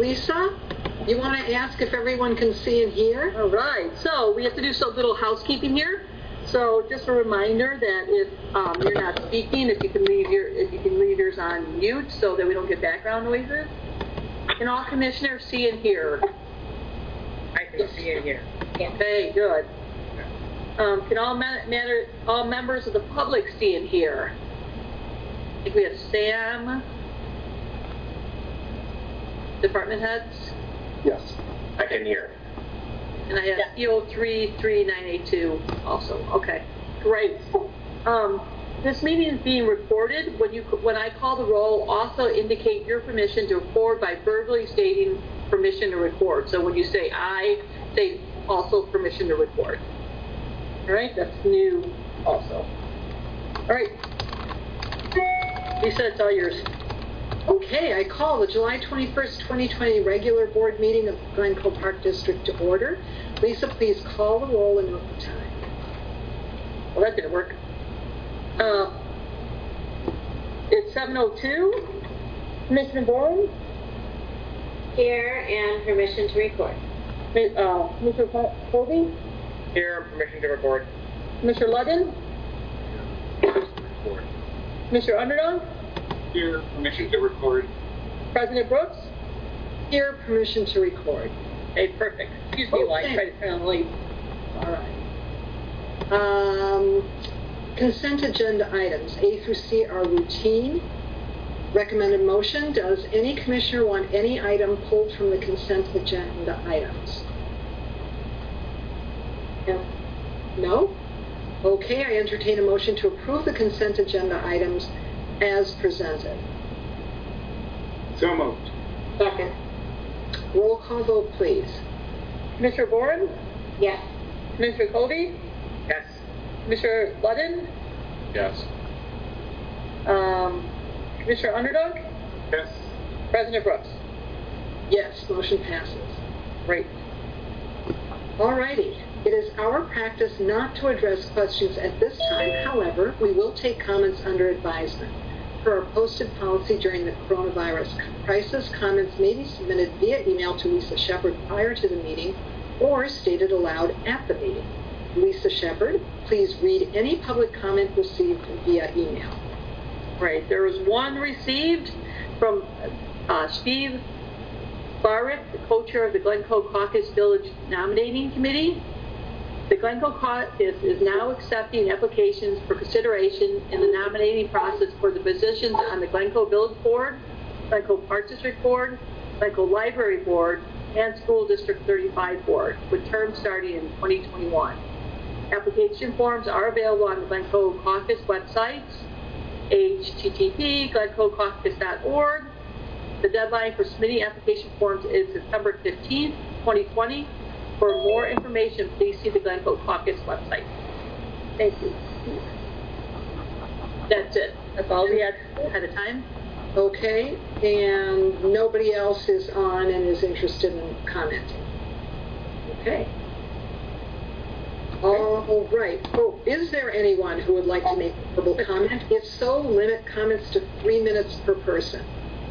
Lisa, you want to ask if everyone can see and hear? All right, so we have to do some little housekeeping here. So just a reminder that if you're not speaking, if you can leave yours on mute so that we don't get background noises. Can all commissioners see and hear? I can see and hear. Okay, good. Can all members of the public see and hear? I think we have Sam. Department heads? Yes, I can hear. And I have CO33982 also. Okay, great. This meeting is being recorded. When I call the roll, also indicate your permission to record by verbally stating permission to record. So when you say I, say also permission to record. All right, that's new also. All right. Lisa, it's all yours. Okay, I call the July 21st, 2020 regular board meeting of Glencoe Park District to order. Lisa, please call the roll and note the time. Well, that didn't work. It's 7:02. Commissioner Bourne? Here, and permission to record. Mr. Colby? Here, permission to record. Mr. Ludden? Mr. Underdog? Here, permission to record. President Brooks? Here, permission to record. Okay, perfect. Excuse me while I try to sound late. All right. Consent agenda items A through C are routine. Recommended motion, does any commissioner want any item pulled from the consent agenda items? No? Okay, I entertain a motion to approve the consent agenda items as presented. So moved. Second. Roll call vote, please. Commissioner Bourne? Yes. Commissioner Colby? Yes. Commissioner Ludden? Yes. Commissioner Underdog? Yes. President Brooks? Yes, motion passes. Great. All righty. It is our practice not to address questions at this time. However, we will take comments under advisement. Per our posted policy during the coronavirus crisis, comments may be submitted via email to Lisa Shepard prior to the meeting or stated aloud at the meeting. Lisa Shepard, please read any public comment received via email. Right. There was one received from Steve Barrett, the co-chair of the Glencoe Caucus Village Nominating Committee. The Glencoe Caucus is now accepting applications for consideration in the nominating process for the positions on the Glencoe Village Board, Glencoe Park District Board, Glencoe Library Board, and School District 35 Board, with terms starting in 2021. Application forms are available on the Glencoe Caucus websites, http://glencoecaucus.org. The deadline for submitting application forms is September 15th, 2020. For more information, please see the Glencoe Caucus website. Thank you. That's it. That's all we had ahead of time. Okay, and nobody else is on and is interested in commenting. Okay. All right. Oh, is there anyone who would like to make a verbal comment? If so, limit comments to 3 minutes per person.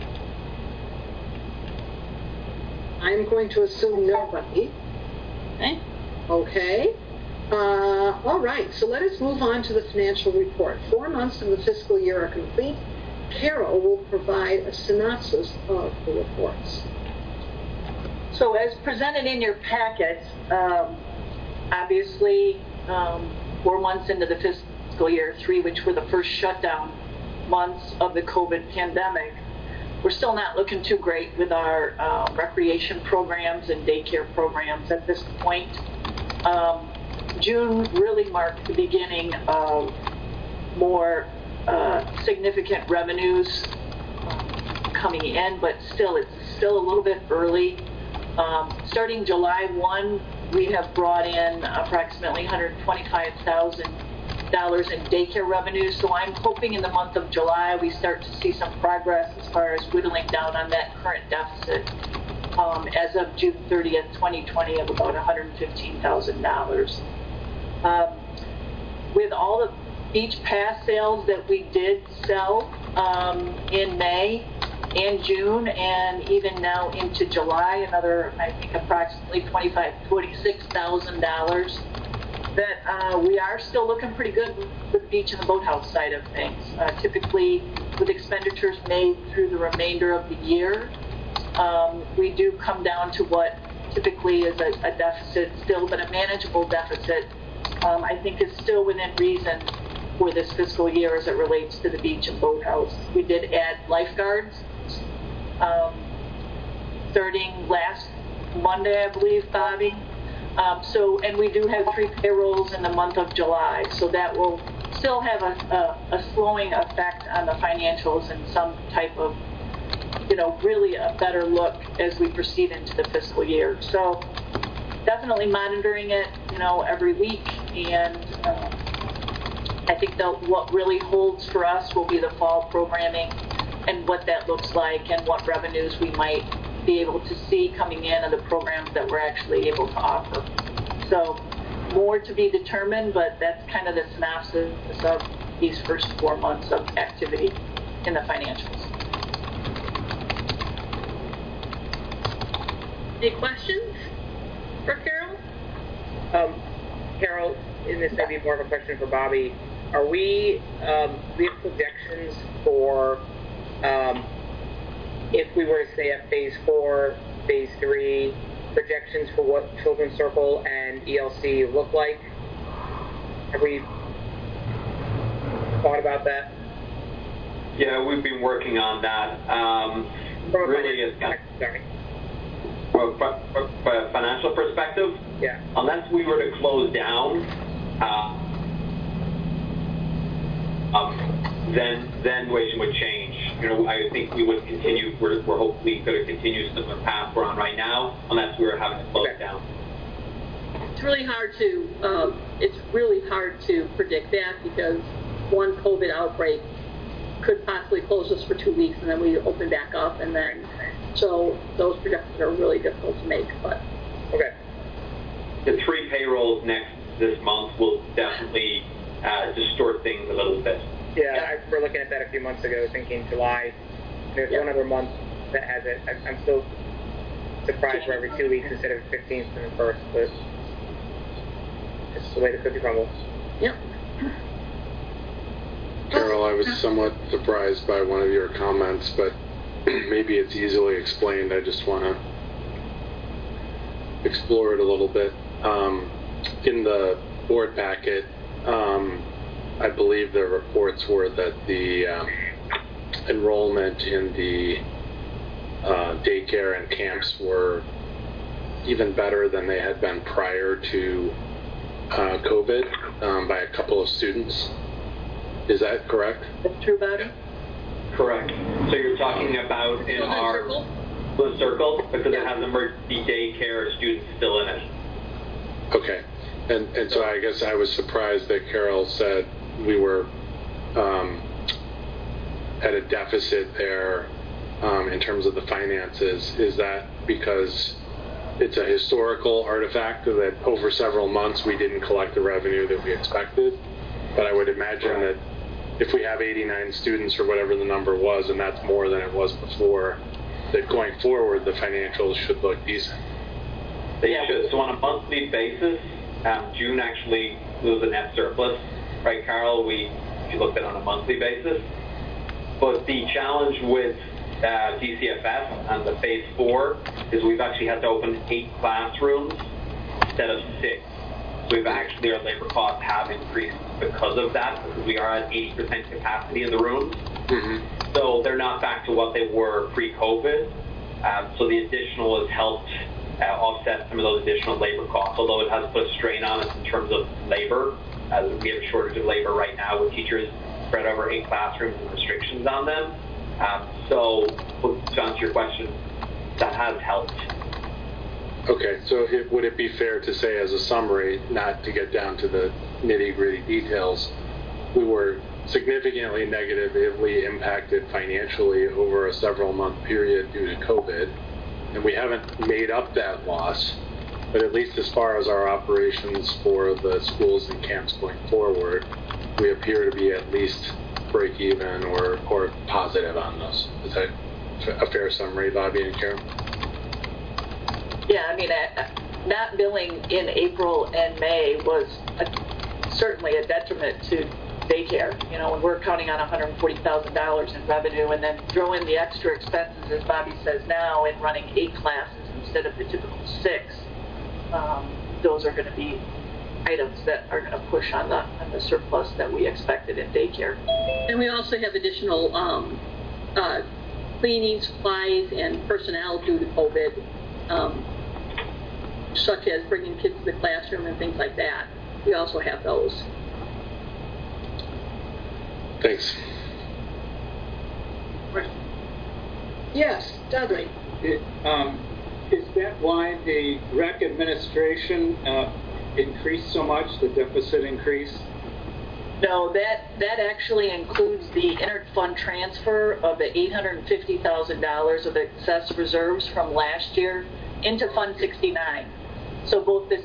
I'm going to assume nobody. Okay. Okay. All right, so let us move on to the financial report. 4 months of the fiscal year are complete. Carol will provide a synopsis of the reports. So as presented in your packets, obviously 4 months into the fiscal year, 3 which were the first shutdown months of the COVID pandemic, we're still not looking too great with our recreation programs and daycare programs at this point. June really marked the beginning of more significant revenues coming in, but still, it's still a little bit early. Starting July 1, we have brought in approximately $125,000 in daycare revenues, so I'm hoping in the month of July we start to see some progress as far as whittling down on that current deficit as of June 30th, 2020 of about $115,000. With all the beach pass sales that we did sell in May, and June, and even now into July, another, I think, approximately $26,000. That we are still looking pretty good with the beach and the boathouse side of things. Typically, with expenditures made through the remainder of the year, we do come down to what typically is a deficit still, but a manageable deficit. I think is still within reason for this fiscal year as it relates to the beach and boathouse. We did add lifeguards starting last Monday, I believe, Bobby. And we do have 3 payrolls in the month of July, so that will still have a slowing effect on the financials and some type of, really a better look as we proceed into the fiscal year. So definitely monitoring it, every week, and I think what really holds for us will be the fall programming and what that looks like and what revenues we might be able to see coming in of the programs that we're actually able to offer. So more to be determined, but that's kind of the synopsis of these first 4 months of activity in the financials. Any questions for Carol? Carol, and this may be more of a question for Bobby. Are we have projections for if we were to stay at phase 4, phase 3, projections for what Children's Circle and ELC look like? Have we thought about that? Yeah, we've been working on that. Really, from a financial perspective, yeah. Unless we were to close down, then situation would change. I think we would continue. We're hopefully going to continue similar path we're on right now, unless we were having to close down. It's really hard to predict that because one COVID outbreak could possibly close us for 2 weeks and then we open back up, and then so those projections are really difficult to make. But okay, the 3 payrolls this month will definitely distort things a little bit. Yeah, I remember looking at that a few months ago, thinking July. There's one other month that has it. I'm still surprised we're every 2 weeks instead of 15th and the 1st, but it's the way the cookie crumbles. Yep. Carol, I was somewhat surprised by one of your comments, but maybe it's easily explained. I just want to explore it a little bit. In the board packet, I believe the reports were that the enrollment in the daycare and camps were even better than they had been prior to COVID by a couple of students. Is that correct? That's true, Bobby? Correct. So you're talking about in our Children's Circle because it has emergency daycare students still in it. Okay. And so I guess I was surprised that Carol said we were at a deficit there in terms of the finances. Is that because it's a historical artifact that over several months we didn't collect the revenue that we expected? But I would imagine that if we have 89 students or whatever the number was, and that's more than it was before, that going forward the financials should look decent. They should. So on a monthly basis, June actually was a net surplus, right, Carol? We looked at it on a monthly basis. But the challenge with DCFS and the phase 4 is we've actually had to open 8 classrooms instead of 6. So we've actually, our labor costs have increased because of that, because we are at 80% capacity in the rooms. Mm-hmm. So they're not back to what they were pre-COVID. So the additional has helped offset some of those additional labor costs, although it has put a strain on us in terms of labor, as we have a shortage of labor right now with teachers spread over 8 classrooms and restrictions on them. So to answer your question, that has helped. Okay, so would it be fair to say as a summary, not to get down to the nitty-gritty details, we were significantly negatively impacted financially over a several-month period due to COVID, and we haven't made up that loss, but at least as far as our operations for the schools and camps going forward, we appear to be at least break even or positive on those. Is that a fair summary, Bobby and Carol? Yeah, I mean, not billing in April and May was certainly a detriment to daycare. You know, when we're counting on $140,000 in revenue and then throw in the extra expenses, as Bobby says now, in running 8 classes instead of the typical 6, those are going to be items that are going to push on the surplus that we expected in daycare. And we also have additional cleaning supplies and personnel due to COVID, such as bringing kids to the classroom and things like that. We also have those. Thanks. Yes, Dudley. Is that why the rec administration increased so much, the deficit increase? No, that actually includes the inter-fund transfer of the $850,000 of excess reserves from last year into Fund 69. So both the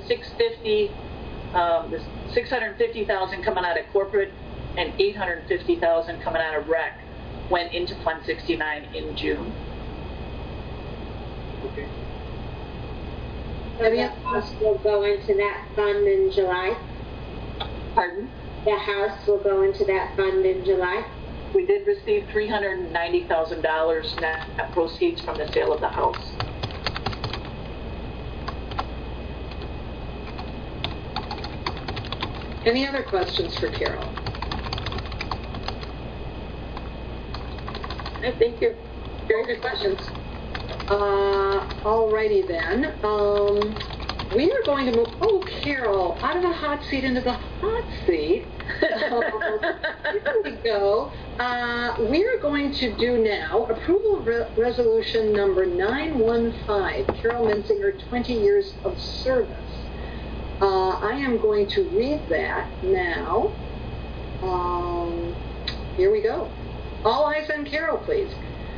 $650,000 coming out of corporate and $850,000 coming out of rec went into Fund 69 in June. Okay. So the house will go into that fund in July? Pardon? The house will go into that fund in July? We did receive $390,000 net proceeds from the sale of the house. Any other questions for Carol? Thank you. Very good questions. Alrighty then. We are going to move, Carol, out of the hot seat into the hot seat. Here we go. We are going to do now approval of resolution number 915, Carol Mensinger, 20 years of service. I am going to read that now. Here we go. All eyes on Carol, please.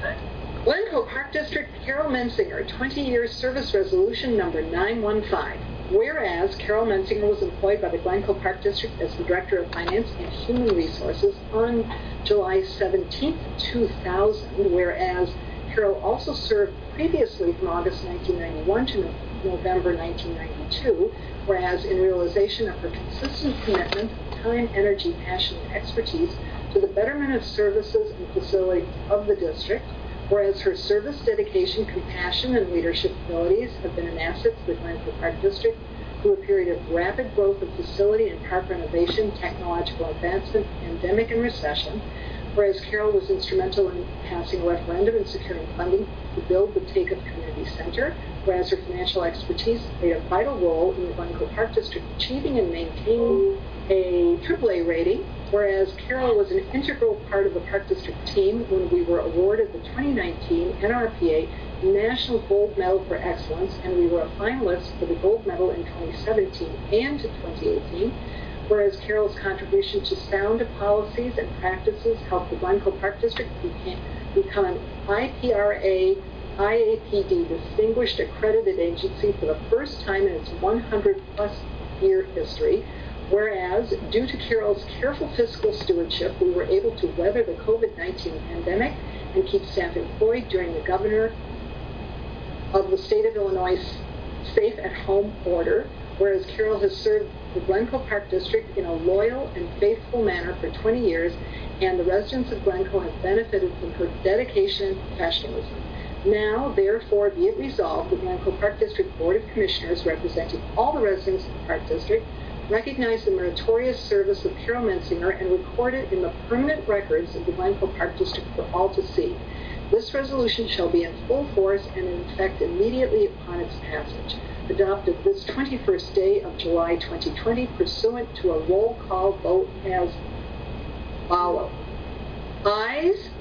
Glencoe Park District, Carol Mensinger, 20 years service resolution number 915. Whereas Carol Mensinger was employed by the Glencoe Park District as the Director of Finance and Human Resources on July 17, 2000, whereas Carol also served previously from August 1991 to November 1992, whereas in realization of her consistent commitment, time, energy, passion, and expertise to the betterment of services and facilities of the district, whereas her service, dedication, compassion, and leadership abilities have been an asset to the Glencoe Park District through a period of rapid growth of facility and park renovation, technological advancement, pandemic, and recession, whereas Carol was instrumental in passing a referendum and securing funding to build the Take-Up Community Center, whereas her financial expertise played a vital role in the Glencoe Park District achieving and maintaining a AAA rating, whereas Carol was an integral part of the Park District team when we were awarded the 2019 NRPA National Gold Medal for Excellence, and we were a finalist for the Gold Medal in 2017 and 2018, whereas Carol's contribution to sound policies and practices helped the Glencoe Park District become an IPRA IAPD Distinguished Accredited Agency for the first time in its 100-plus year history, whereas due to Carol's careful fiscal stewardship, we were able to weather the COVID-19 pandemic and keep staff employed during the Governor of the State of Illinois Safe at Home order, whereas Carol has served the Glencoe Park District in a loyal and faithful manner for 20 years, and the residents of Glencoe have benefited from her dedication and professionalism. Now, therefore, be it resolved, the Glencoe Park District Board of Commissioners, representing all the residents of the Park District, recognize the meritorious service of Carol Mensinger and record it in the permanent records of the Glencoe Park District for all to see. This resolution shall be in full force and in effect immediately upon its passage. Adopted this 21st day of July 2020, pursuant to a roll call vote as follows. Ayes?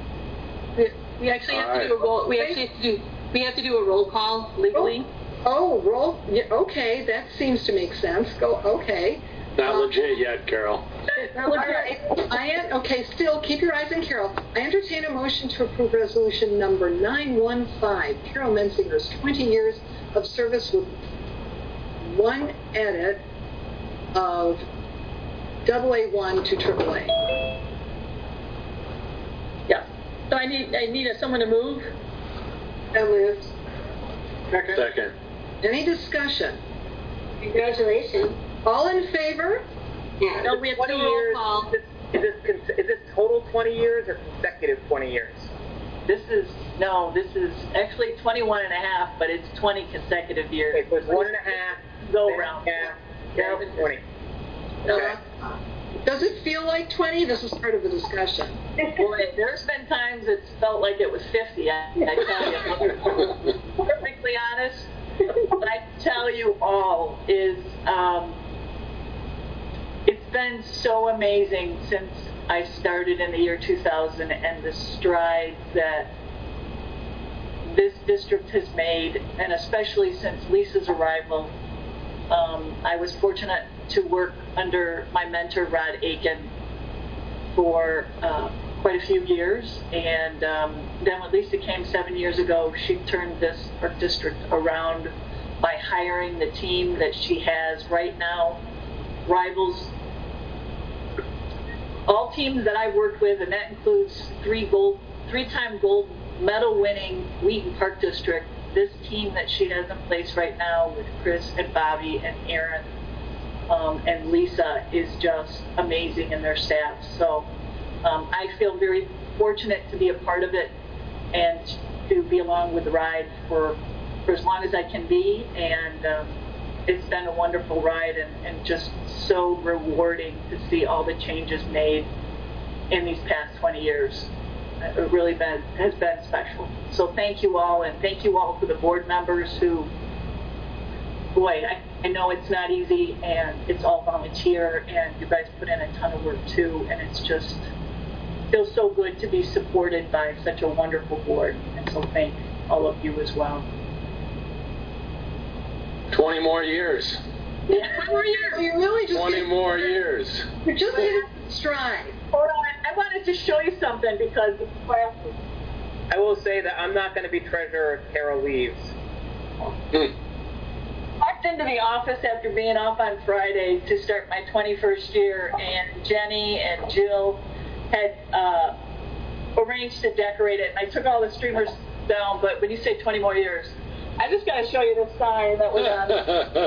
We actually have to do a roll. We have to do a roll call legally. Roll. Yeah, okay, that seems to make sense. Okay. Not legit yet, Carol. All right. Okay, still, keep your eyes on Carol. I entertain a motion to approve resolution number 915, Carol Mensinger's 20 years of service with one edit of AA1 to AAA. Yes. So I need someone to move. So moved. Second. Any discussion? Congratulations. All in favor? Yeah. No, we have 20 to roll years. call. Is this total 20 years or consecutive 20 years? This is actually 21 and a half, but it's 20 consecutive years. Okay, so it's 1.5. Go then round. half, now 20. Okay. Does it feel like 20? This is part of the discussion. Boy, there's been times it's felt like it was 50. I tell you, perfectly honest. What I tell you all is, it's been so amazing since I started in the year 2000, and the strides that this district has made, and especially since Lisa's arrival. I was fortunate to work under my mentor, Rod Aiken, for quite a few years. And then when Lisa came 7 years ago, she turned our district around by hiring the team that she has right now, rivals all teams that I've worked with, and that includes three-time gold medal winning Wheaton Park District. This team that she has in place right now with Chris and Bobby and Aaron and Lisa is just amazing, in their staff. So I feel very fortunate to be a part of it and to be along with the ride for as long as I can be. And it's been a wonderful ride and just so rewarding to see all the changes made in these past 20 years. It really has been special. So thank you all, and thank you all for the board members who, boy, I know it's not easy, and it's all volunteer, and you guys put in a ton of work too, and it's just feels so good to be supported by such a wonderful board. And so thank all of you as well. 20 more years. Yeah, 20 more years. You really just 20 more years. You're just hitting stride. Hold on, I wanted to show you something because I will say that I'm not going to be treasurer if Carol leaves. Walked into the office after being off on Friday to start my 21st year, and Jenny and Jill had arranged to decorate it. And I took all the streamers down, but when you say 20 more years, I just got to show you this sign that was on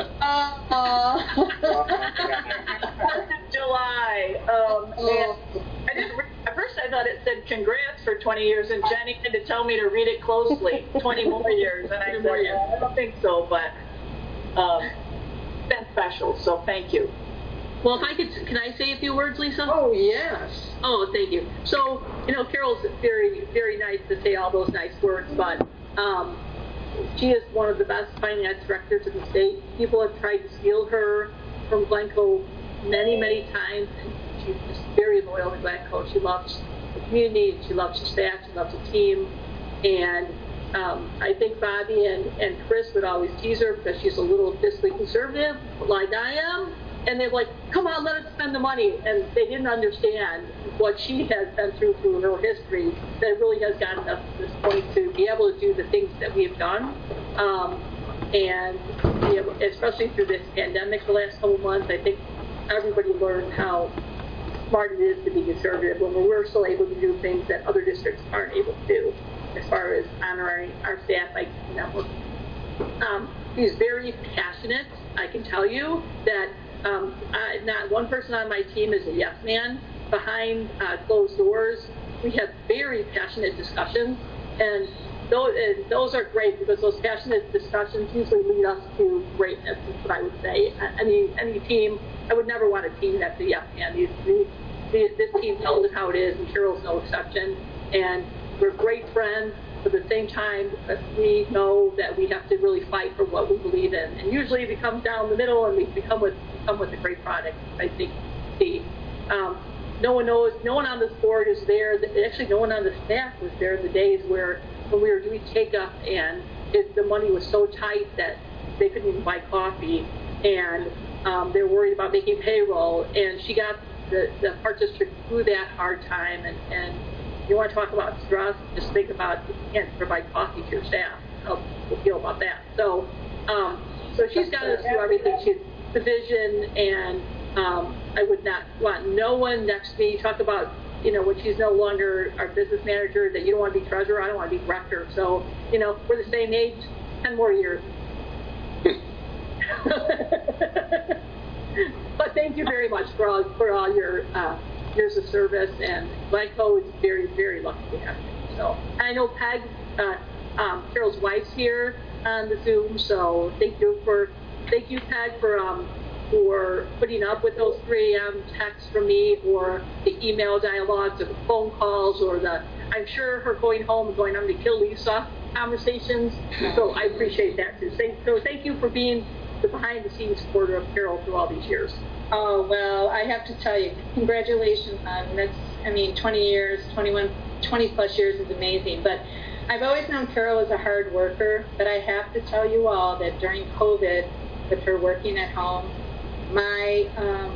July. And I didn't. At first, I thought it said "Congrats" for 20 years, and Jenny had to tell me to read it closely. 20 more years, and I said, I don't think so, but it's been special. So thank you. Well, can I say a few words, Lisa? Oh, yes. Oh, thank you. So, Carol's very, very nice to say all those nice words, but she is one of the best finance directors in the state. People have tried to steal her from Glencoe many, many times, and she's just very loyal to Glencoe. She loves the community, she loves the staff, she loves the team, and I think Bobby and Chris would always tease her because she's a little fiscally conservative, like I am. And they're like, come on, let us spend the money. And they didn't understand what she has been through her history that really has gotten us to this point to be able to do the things that we have done. And especially through this pandemic the last couple of months, I think everybody learned how smart it is to be conservative when we're still able to do things that other districts aren't able to do as far as honoring our staff like network. He's very passionate. I can tell you that not one person on my team is a yes man. Behind closed doors, we have very passionate discussions, and those are great because those passionate discussions usually lead us to greatness, is what I would say. Any team, I would never want a team that's a yes man. This team tells it how it is, and Carol's no exception. And we're great friends. But at the same time, we know that we have to really fight for what we believe in. And usually we come down the middle and we come with a great product, I think. No one on this board is there. Actually, no one on the staff was there in the days when we were doing take-up and the money was so tight that they couldn't even buy coffee. And they were worried about making payroll. And she got the Park District through that hard time. And you want to talk about stress, just think about you can't provide coffee to your staff. How you feel about that? So she's got us through everything. She's the vision, and I would not want no one next to me. You talk about, when she's no longer our business manager, that you don't want to be treasurer, I don't want to be director. So, we're the same age, 10 more years. But thank you very much for all your years of service, and Glencoe is very, very lucky to have you. So I know Peg, Carol's wife's here on the Zoom, so thank you, Peg, for putting up with those 3 a.m. texts from me, or the email dialogues, or the phone calls, or I'm sure her going home and going, I'm going to kill Lisa conversations. So I appreciate that too. So thank you for being the behind-the-scenes supporter of Carol through all these years. Oh, well, I have to tell you, congratulations on this. 20 years, 20 plus years is amazing. But I've always known Carol as a hard worker, but I have to tell you all that during COVID, with her working at home, my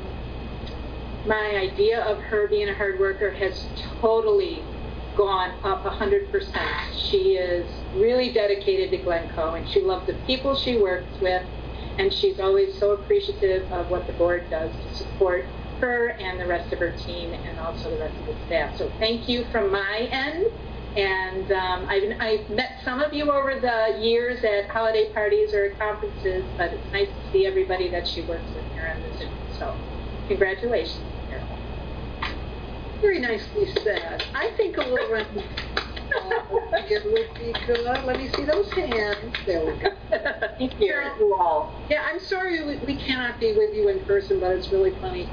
idea of her being a hard worker has totally gone up 100%. She is really dedicated to Glencoe, and she loves the people she works with, and she's always so appreciative of what the board does to support her and the rest of her team, and also the rest of the staff. So thank you from my end. And I've met some of you over the years at holiday parties or at conferences, but it's nice to see everybody that she works with here on the Zoom. So congratulations, Carol. Very nicely said. I think a little round it would be good. Let me see those hands. There we go. Thank you all. Yeah, I'm sorry we cannot be with you in person, but it's really funny.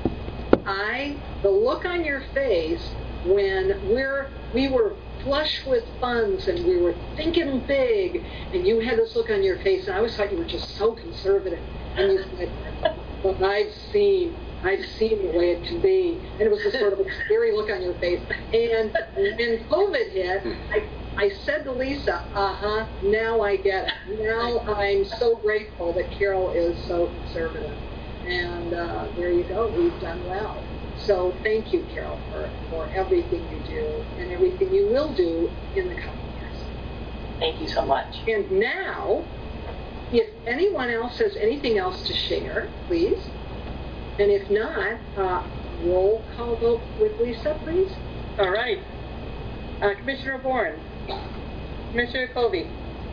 The look on your face when we were flush with funds and we were thinking big, and you had this look on your face, and I always thought you were just so conservative. And you said, "Well, I've seen the way it can be," and it was this sort of a scary look on your face. And when COVID hit, I said to Lisa, now I get it. Now I'm so grateful that Carol is so conservative. And there you go. We've done well. So thank you, Carol, for everything you do and everything you will do in the coming years. Thank you so much. And now, if anyone else has anything else to share, please. And if not, roll call vote with Lisa, please. All right. Commissioner Bourne. Commissioner Covey.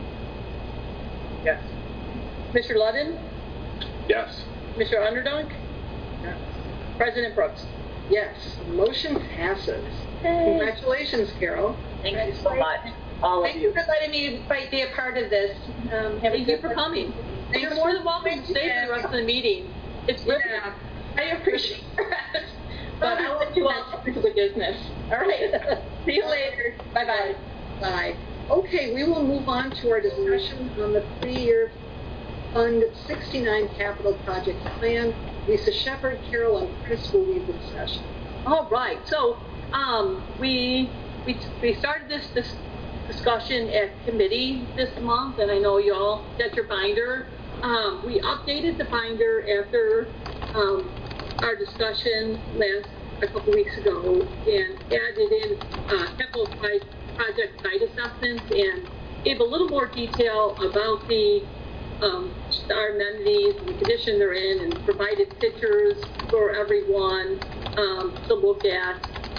Yes. Commissioner Ludden. Yes. Commissioner Underdunk. Yes. President Brooks. Yes. Motion passes. Yay. Congratulations, Carol. Thank you so much, all of you. Thank you for letting me be a part of this. Thank you for coming. You're more than welcome to stay for the rest of the meeting. It's riveting. Yeah, I appreciate that. But I'll let you all get into the business. All right. See you later. Bye-bye. Bye. Okay, we will move on to our discussion on the 3-year Fund 69 Capital Project Plan. Lisa Shepherd, Carol, and Chris will lead the discussion. All right. So we started this discussion at committee this month, and I know you all got your binder. We updated the binder after our discussion a couple weeks ago, and added in capital project site assessments and gave a little more detail about our amenities and the condition they're in, and provided pictures for everyone to look at.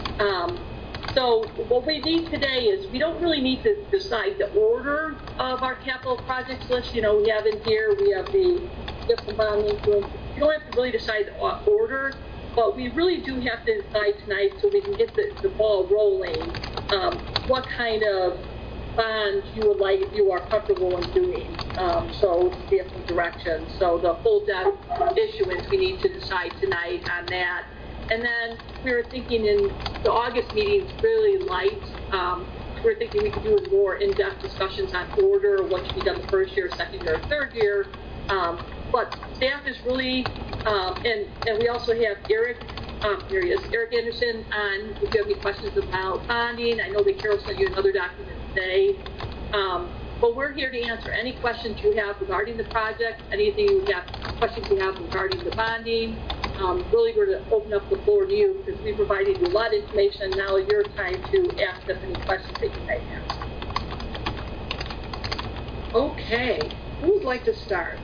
So what we need today is, we don't really need to decide the order of our capital projects list. We have in here, we have the different bonding. You don't have to really decide the order, but we really do have to decide tonight, so we can get the ball rolling, what kind of bonds you would like, if you are comfortable in doing. So different directions. So the full debt issuance, we need to decide tonight on that. And then we were thinking in the August meetings, really light. We were thinking we could do more in-depth discussions on order, what should be done the first year, second year, third year. But staff is really, and we also have Eric, here he is, Eric Anderson, on if you have any questions about bonding. I know that Carol sent you another document today. But we're here to answer any questions you have regarding the project, anything you have, questions you have regarding the bonding. Really, we're to open up the floor to you, because we provided you a lot of information. Now is your time to ask us any questions that you may have. Okay, who would like to start?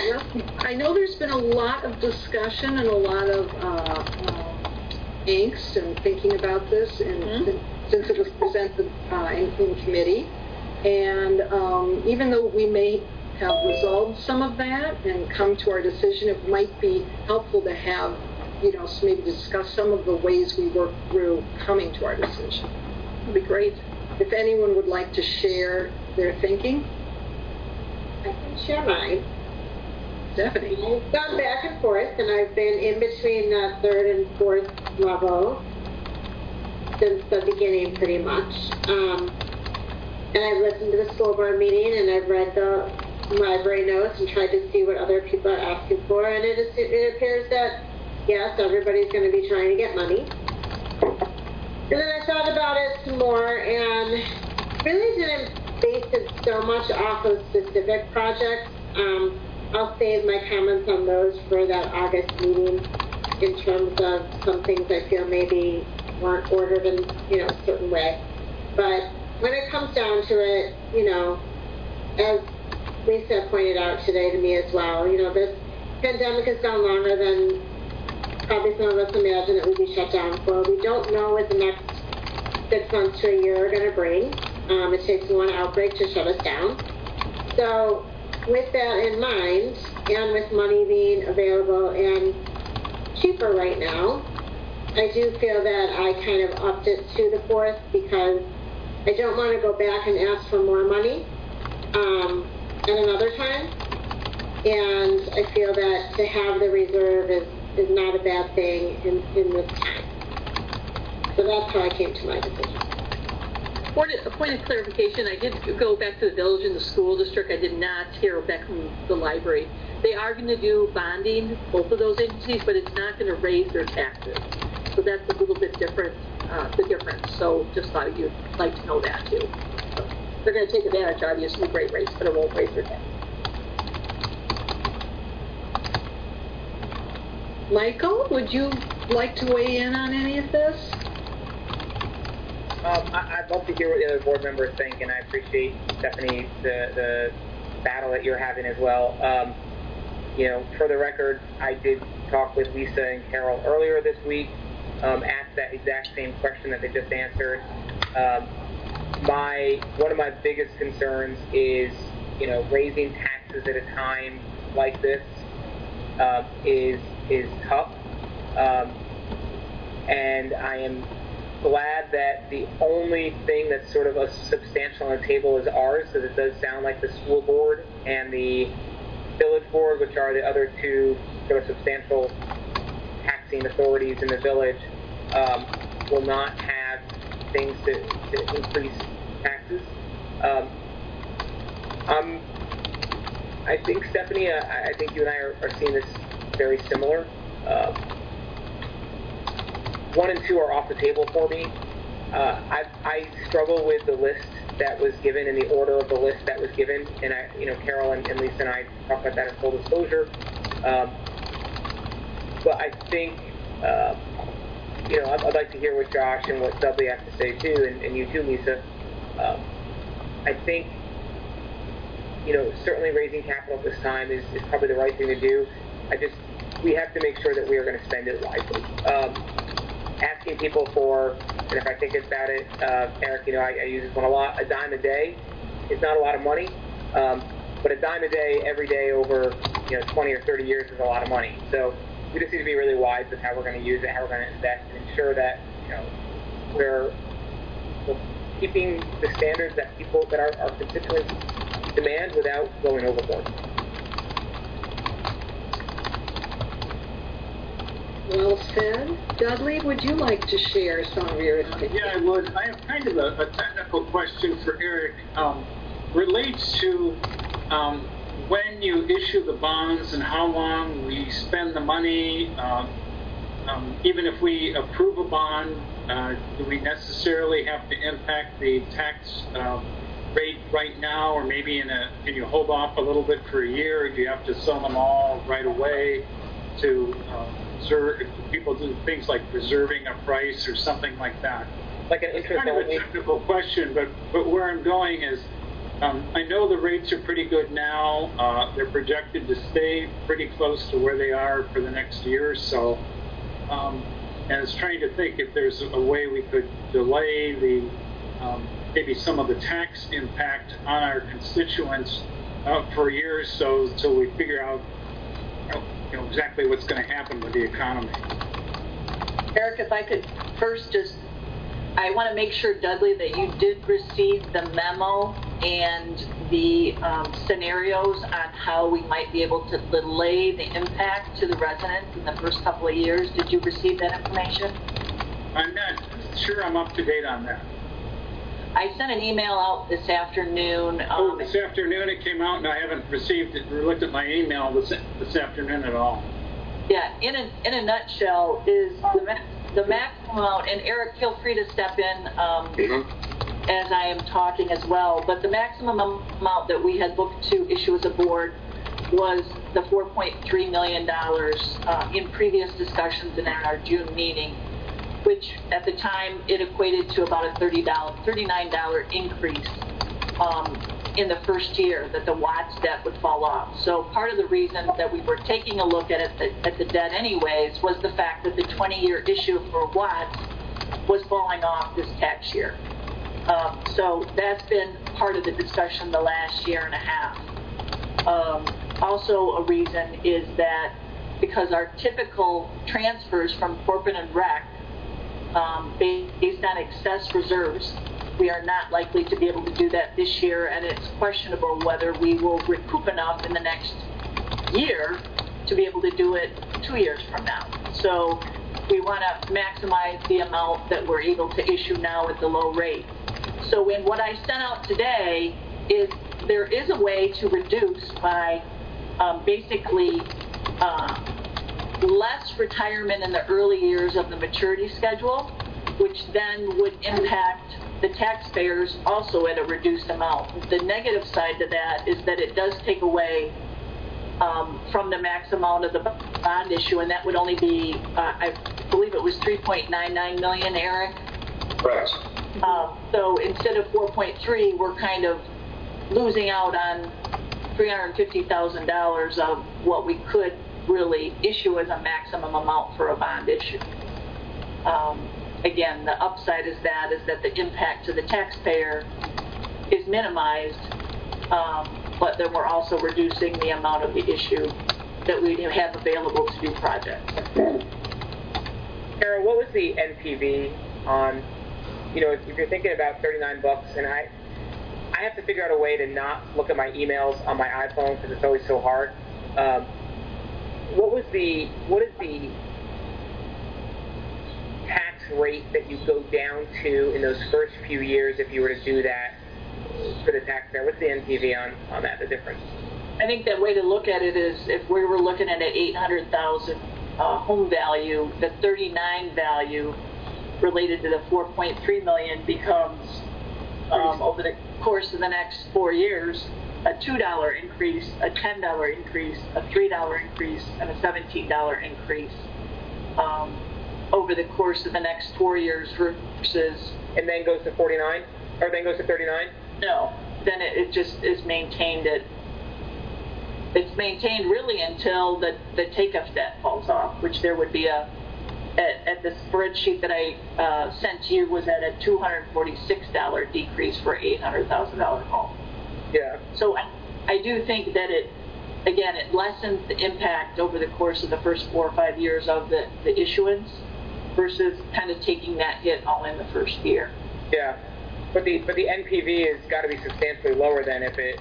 I know there's been a lot of discussion and a lot of angst and thinking about this since it was presented in committee. And even though we may have resolved some of that and come to our decision, it might be helpful to have, so maybe discuss some of the ways we work through coming to our decision. It'd be great if anyone would like to share their thinking. I can share mine. Stephanie. I've gone back and forth, and I've been in between the third and fourth level since the beginning, pretty much. And I've listened to the school board meeting, and I've read the library notes and tried to see what other people are asking for. And it appears that, yes, everybody's going to be trying to get money. And then I thought about it some more, and really didn't base it so much off of specific projects. I'll save my comments on those for that August meeting in terms of some things I feel maybe weren't ordered in, a certain way. But when it comes down to it, as Lisa pointed out today to me as well, this pandemic has gone longer than probably some of us imagine it would be shut down for. We don't know what the next 6 months to a year are going to bring. It takes one outbreak to shut us down. So with that in mind, and with money being available and cheaper right now, I do feel that I kind of upped it to the fourth because I don't want to go back and ask for more money at another time. And I feel that to have the reserve is not a bad thing in this time. So that's how I came to my decision. A point of clarification, I did go back to the village and the school district. I did not hear back from the library. They are going to do bonding, both of those agencies, but it's not going to raise their taxes. So that's a little bit different, the difference. So just thought you'd like to know that too. So they're going to take advantage, obviously, of great rates, but it won't raise their taxes. Michael, would you like to weigh in on any of this? I'd love to hear what the other board members think, and I appreciate, Stephanie, the battle that you're having as well. For the record, I did talk with Lisa and Carol earlier this week, asked that exact same question that they just answered. One of my biggest concerns is, raising taxes at a time like this is tough, and I am glad that the only thing that's sort of a substantial on the table is ours, because it does sound like the school board and the village board, which are the other two sort of substantial taxing authorities in the village, will not have things to increase taxes. I think, Stephanie, I think you and I are seeing this very similar. 1 and 2 are off the table for me. I struggle with the list that was given and the order of the list that was given, and Carol and Lisa and I talked about that in full disclosure. But I think, I'd like to hear what Josh and what Dudley have to say too, and you too, Lisa. I think, certainly raising capital at this time is probably the right thing to do. We have to make sure that we are going to spend it wisely. Asking people for, and if I think about it, Eric, I use this one a lot, a dime a day is not a lot of money, but a dime a day every day over 20 or 30 years is a lot of money. So we just need to be really wise with how we're going to use it, how we're going to invest, and ensure that we're keeping the standards that our constituents demand without going overboard. Well said. Dudley, would you like to share some of your opinions? Yeah, I would. I have kind of a technical question for Eric. Relates to when you issue the bonds and how long we spend the money. Even if we approve a bond, do we necessarily have to impact the tax rate right now, or maybe can you hold off a little bit for a year, or do you have to sell them all right away to people do things like reserving a price or something like that? Like an interest kind of a technical question, but where I'm going is I know the rates are pretty good now. They're projected to stay pretty close to where they are for the next year or so. And I was trying to think if there's a way we could delay the maybe some of the tax impact on our constituents for a year or so, till we figure out exactly what's going to happen with the economy. Eric, if I could first I want to make sure, Dudley, that you did receive the memo and the scenarios on how we might be able to delay the impact to the residents in the first couple of years. Did you receive that information? I'm not sure I'm up to date on that. I sent an email out this afternoon. This afternoon it came out, and I haven't received it or looked at my email this afternoon at all. Yeah, in a nutshell, is the maximum amount, and Eric, feel free to step in as I am talking as well, but the maximum amount that we had looked to issue as a board was the $4.3 million in previous discussions in our June meeting, which at the time it equated to about a $39 increase in the first year that the Watts debt would fall off. So part of the reason that we were taking a look at the debt anyways was the fact that the 20-year issue for Watts was falling off this tax year. So that's been part of the discussion the last year and a half. Also a reason is that because our typical transfers from corporate and rec based on excess reserves, we are not likely to be able to do that this year, and it's questionable whether we will recoup enough in the next year to be able to do it 2 years from now. So we want to maximize the amount that we're able to issue now at the low rate. So in what I sent out today is there is a way to reduce by basically less retirement in the early years of the maturity schedule, which then would impact the taxpayers also at a reduced amount. The negative side to that is that it does take away from the max amount of the bond issue, and that would only be, I believe it was 3.99 million, Eric? Correct. So instead of 4.3, we're kind of losing out on $350,000 of what we could really issue as a maximum amount for a bond issue. Again, the upside is that the impact to the taxpayer is minimized, but then we're also reducing the amount of the issue that we have available to do projects. Carol, what was the NPV on, if you're thinking about $39, and I have to figure out a way to not look at my emails on my iPhone because it's always so hard. What is the tax rate that you go down to in those first few years if you were to do that for the taxpayer? What's the NPV on that, the difference? I think that way to look at it is if we were looking at an 800,000 home value, the 39 value related to the 4.3 million becomes over the course of the next 4 years a $2 increase, a $10 increase, a $3 increase, and a $17 increase over the course of the next 4 years versus... And then goes to 49? Or then goes to 39? No. Then it just is maintained at... It's maintained really until the take-up debt falls off, which there would be a... At the spreadsheet that I sent to you was at a $246 decrease for $800,000 home. Yeah. So I do think that it lessens the impact over the course of the first 4 or 5 years of the issuance versus kind of taking that hit all in the first year. Yeah. But the NPV has got to be substantially lower than if it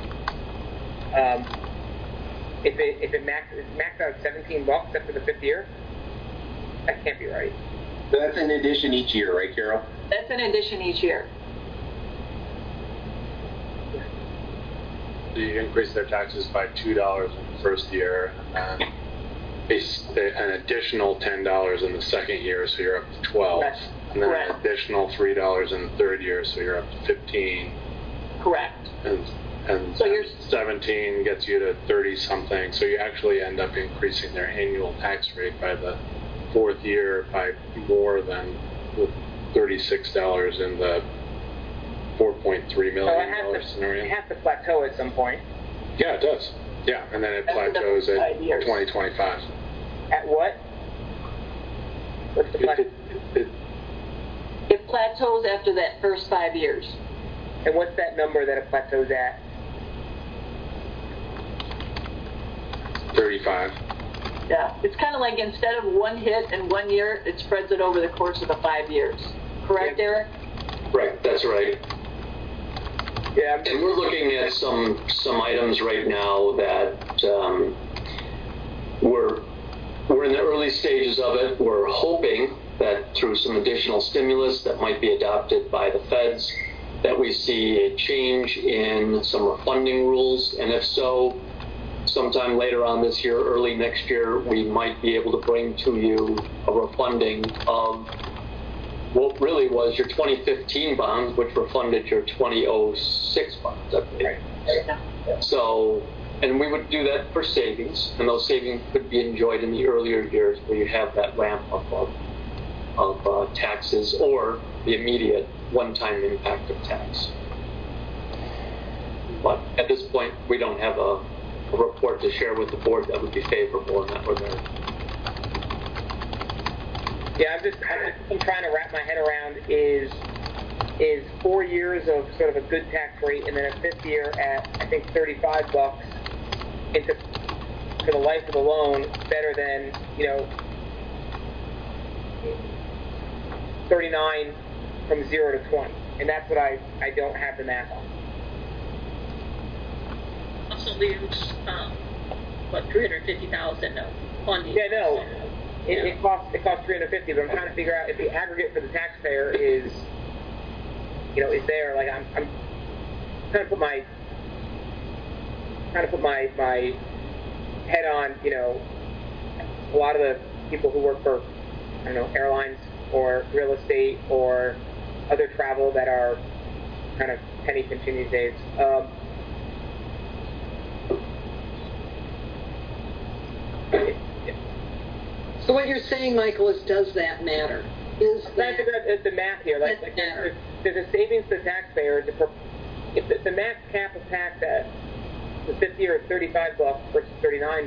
maxed out at $17 after the 5th year. That can't be right. So that's an addition each year, right, Carol? That's an addition each year. You increase their taxes by $2 in the first year, and then an additional $10 in the second year, so you're up to 12. Correct. And then Correct. an additional $3 in the third year, so you're up to 15. Correct. And So you're 17 gets you to 30 something, so you actually end up increasing their annual tax rate by the 4th year by more than the $36 in the $4.3 So it million scenario. has to plateau at some point. Yeah, it does. Yeah, and then it plateaus at 2025. At what? What's the plateau? It plateaus after that first 5 years. And what's that number that it plateaus at? 35. Yeah, it's kind of like instead of one hit in 1 year, it spreads it over the course of the 5 years. Correct, Eric? Right, that's right. Yeah, And we're looking at some items right now that we're in the early stages of it. We're hoping that through some additional stimulus that might be adopted by the feds, that we see a change in some refunding rules, and if so, sometime later on this year, early next year, we might be able to bring to you a refunding of what really was your 2015 bonds, which refunded your 2006 bonds, I believe. Right. So, and we would do that for savings, and those savings could be enjoyed in the earlier years where you have that ramp up of taxes or the immediate one-time impact of tax. But at this point, we don't have a report to share with the board that would be favorable in that regard. Yeah, I'm trying to wrap my head around is 4 years of sort of a good tax rate and then a fifth year at, I think, $35 for the life of the loan better than, 39 from 0 to 20. And that's what I don't have the math on. Also leaves, $350,000 funding. Yeah, no. It costs $350, but I'm trying to figure out if the aggregate for the taxpayer is there. Like I'm trying to put my head on, a lot of the people who work for, airlines or real estate or other travel that are kind of penny pinching these days. So what you're saying, Michael, is does that matter? Is I'm trying to figure out the math here. Like there's a savings to the taxpayer. If the max cap of tax at the fifth year is $35 versus $39,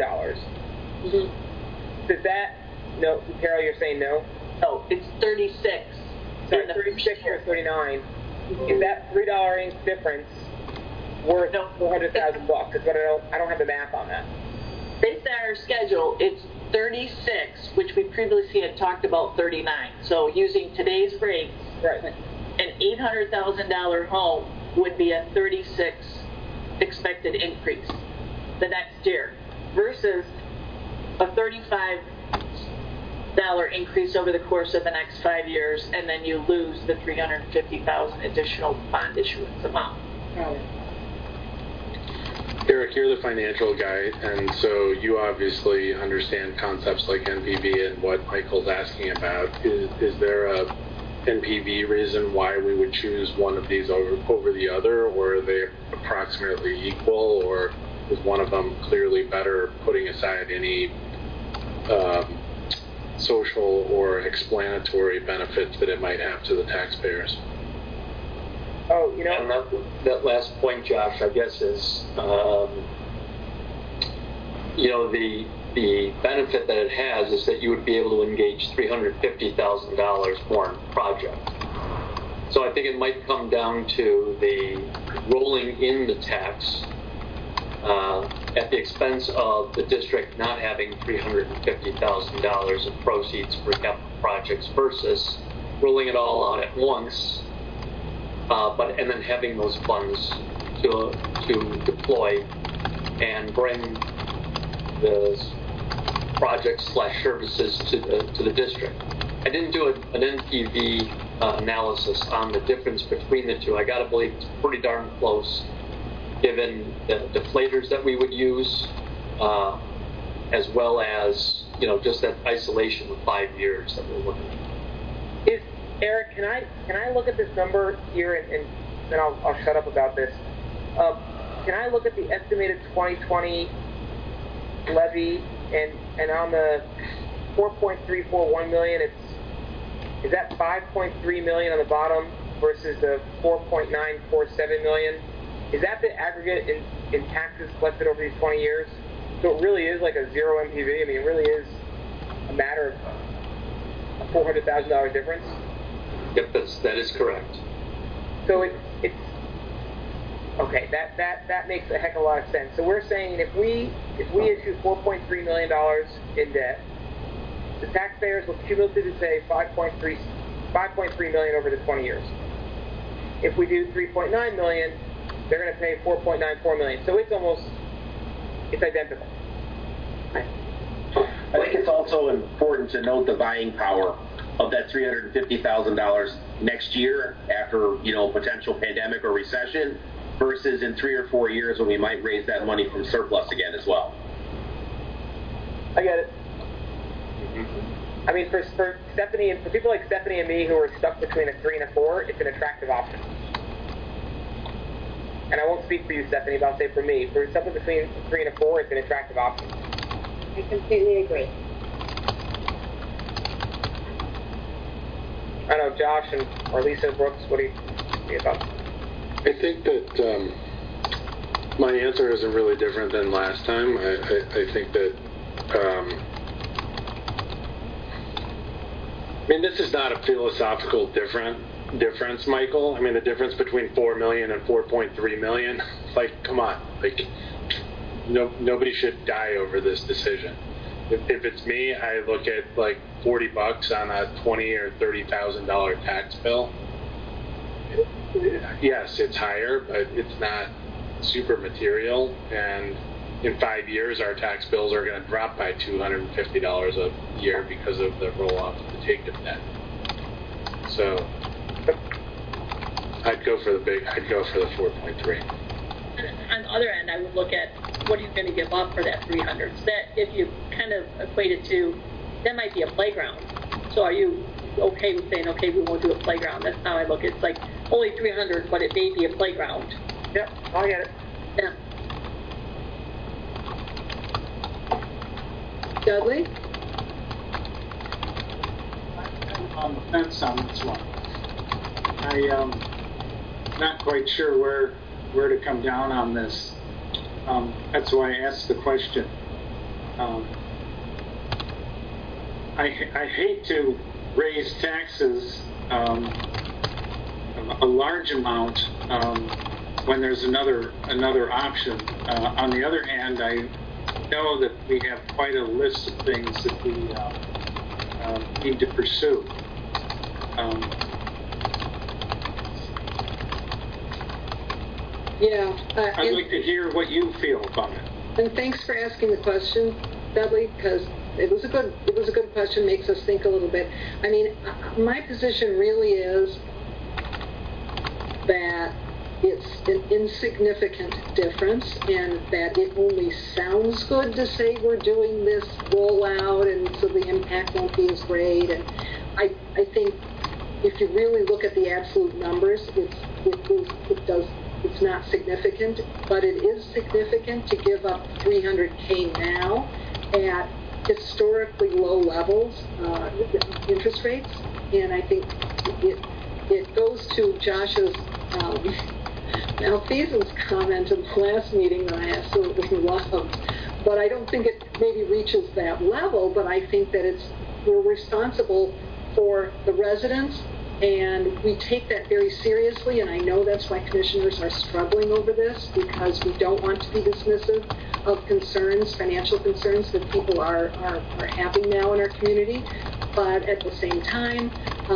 does that? No, Carol, you're saying no. No, it's 36. Sorry, 36 or 39. Is that $3 difference worth $400,000? That's what I don't have the math on that. Based on our schedule, it's 36, which we previously had talked about 39. So using today's rates, right, an $800,000 home would be a 36 expected increase the next year versus a $35 increase over the course of the next 5 years, and then you lose the $350,000 additional bond issuance amount. Eric, you're the financial guy, and so you obviously understand concepts like NPV and what Michael's asking about. Is there a NPV reason why we would choose one of these over the other, or are they approximately equal, or is one of them clearly better, putting aside any social or explanatory benefits that it might have to the taxpayers? Oh, And that last point, Josh, I guess is, the benefit that it has is that you would be able to engage $350,000 more in the project. So I think it might come down to the rolling in the tax at the expense of the district not having $350,000 of proceeds for capital projects versus rolling it all out at once, and then having those funds to deploy and bring the projects/services to the district. I didn't do an NPV analysis on the difference between the two. I got to believe it's pretty darn close, given the deflators that we would use, as well as just that isolation of 5 years that we're looking at. Eric, can I look at this number here and then I'll shut up about this. Can I look at the estimated 2020 levy and on the 4.341 million, is that 5.3 million on the bottom versus the 4.947 million, is that the aggregate in taxes collected over these 20 years? So it really is like a zero MPV? I mean, it really is a matter of a $400,000 difference? Yep, that is correct. So it's okay. That makes a heck of a lot of sense. So we're saying if we issue $4.3 million in debt, the taxpayers will cumulatively save $5.3 million over the 20 years. If we do $3.9 million, they're going to pay $4.94 million. So it's identical. I think it's also important to note the buying power of that $350,000 next year after, potential pandemic or recession versus in 3 or 4 years when we might raise that money from surplus again as well. I get it. I mean, for Stephanie, for people like Stephanie and me who are stuck between a 3 and a 4, it's an attractive option. And I won't speak for you, Stephanie, but I'll say for me, for something between 3 and a 4, it's an attractive option. I completely agree. I don't know, Josh or Lisa Brooks, what do you think about? I think that my answer isn't really different than last time. I think that this is not a philosophical difference, Michael. I mean, the difference between 4 million and 4.3 million, come on, nobody should die over this decision. If it's me, I look at $40 on a $20,000 or $30,000 tax bill. Yes, it's higher, but it's not super material. And in 5 years, our tax bills are going to drop by $250 a year because of the roll-off of the take of debt. So I'd go for the 4.3. On the other end, I would look at what are you going to give up for that 300. So that if you kind of equate it to, that might be a playground. So are you okay with saying, okay, we won't do a playground? That's how I look. It's like only 300, but it may be a playground. Yep, I get it. Yeah. Dudley? I'm on the fence on this one. I'm not quite sure where to come down on this. That's why I asked the question. I hate to raise taxes a large amount when there's another option. On the other hand, I know that we have quite a list of things that we need to pursue. I'd like to hear what you feel about it. And thanks for asking the question, Dudley, because it was a good question. Makes us think a little bit. I mean, my position really is that it's an insignificant difference, and that it only sounds good to say we're doing this rollout, and so the impact won't be as great. And I think if you really look at the absolute numbers, it's not significant, but it is significant to give up $300K now at historically low levels, interest rates, and I think it goes to Josh's malfeasance comment in the last meeting that I absolutely loved, but I don't think it maybe reaches that level, but I think that we're responsible for the residents, and we take that very seriously, and I know that's why commissioners are struggling over this, because we don't want to be dismissive of concerns, financial concerns that people are having now in our community. But at the same time,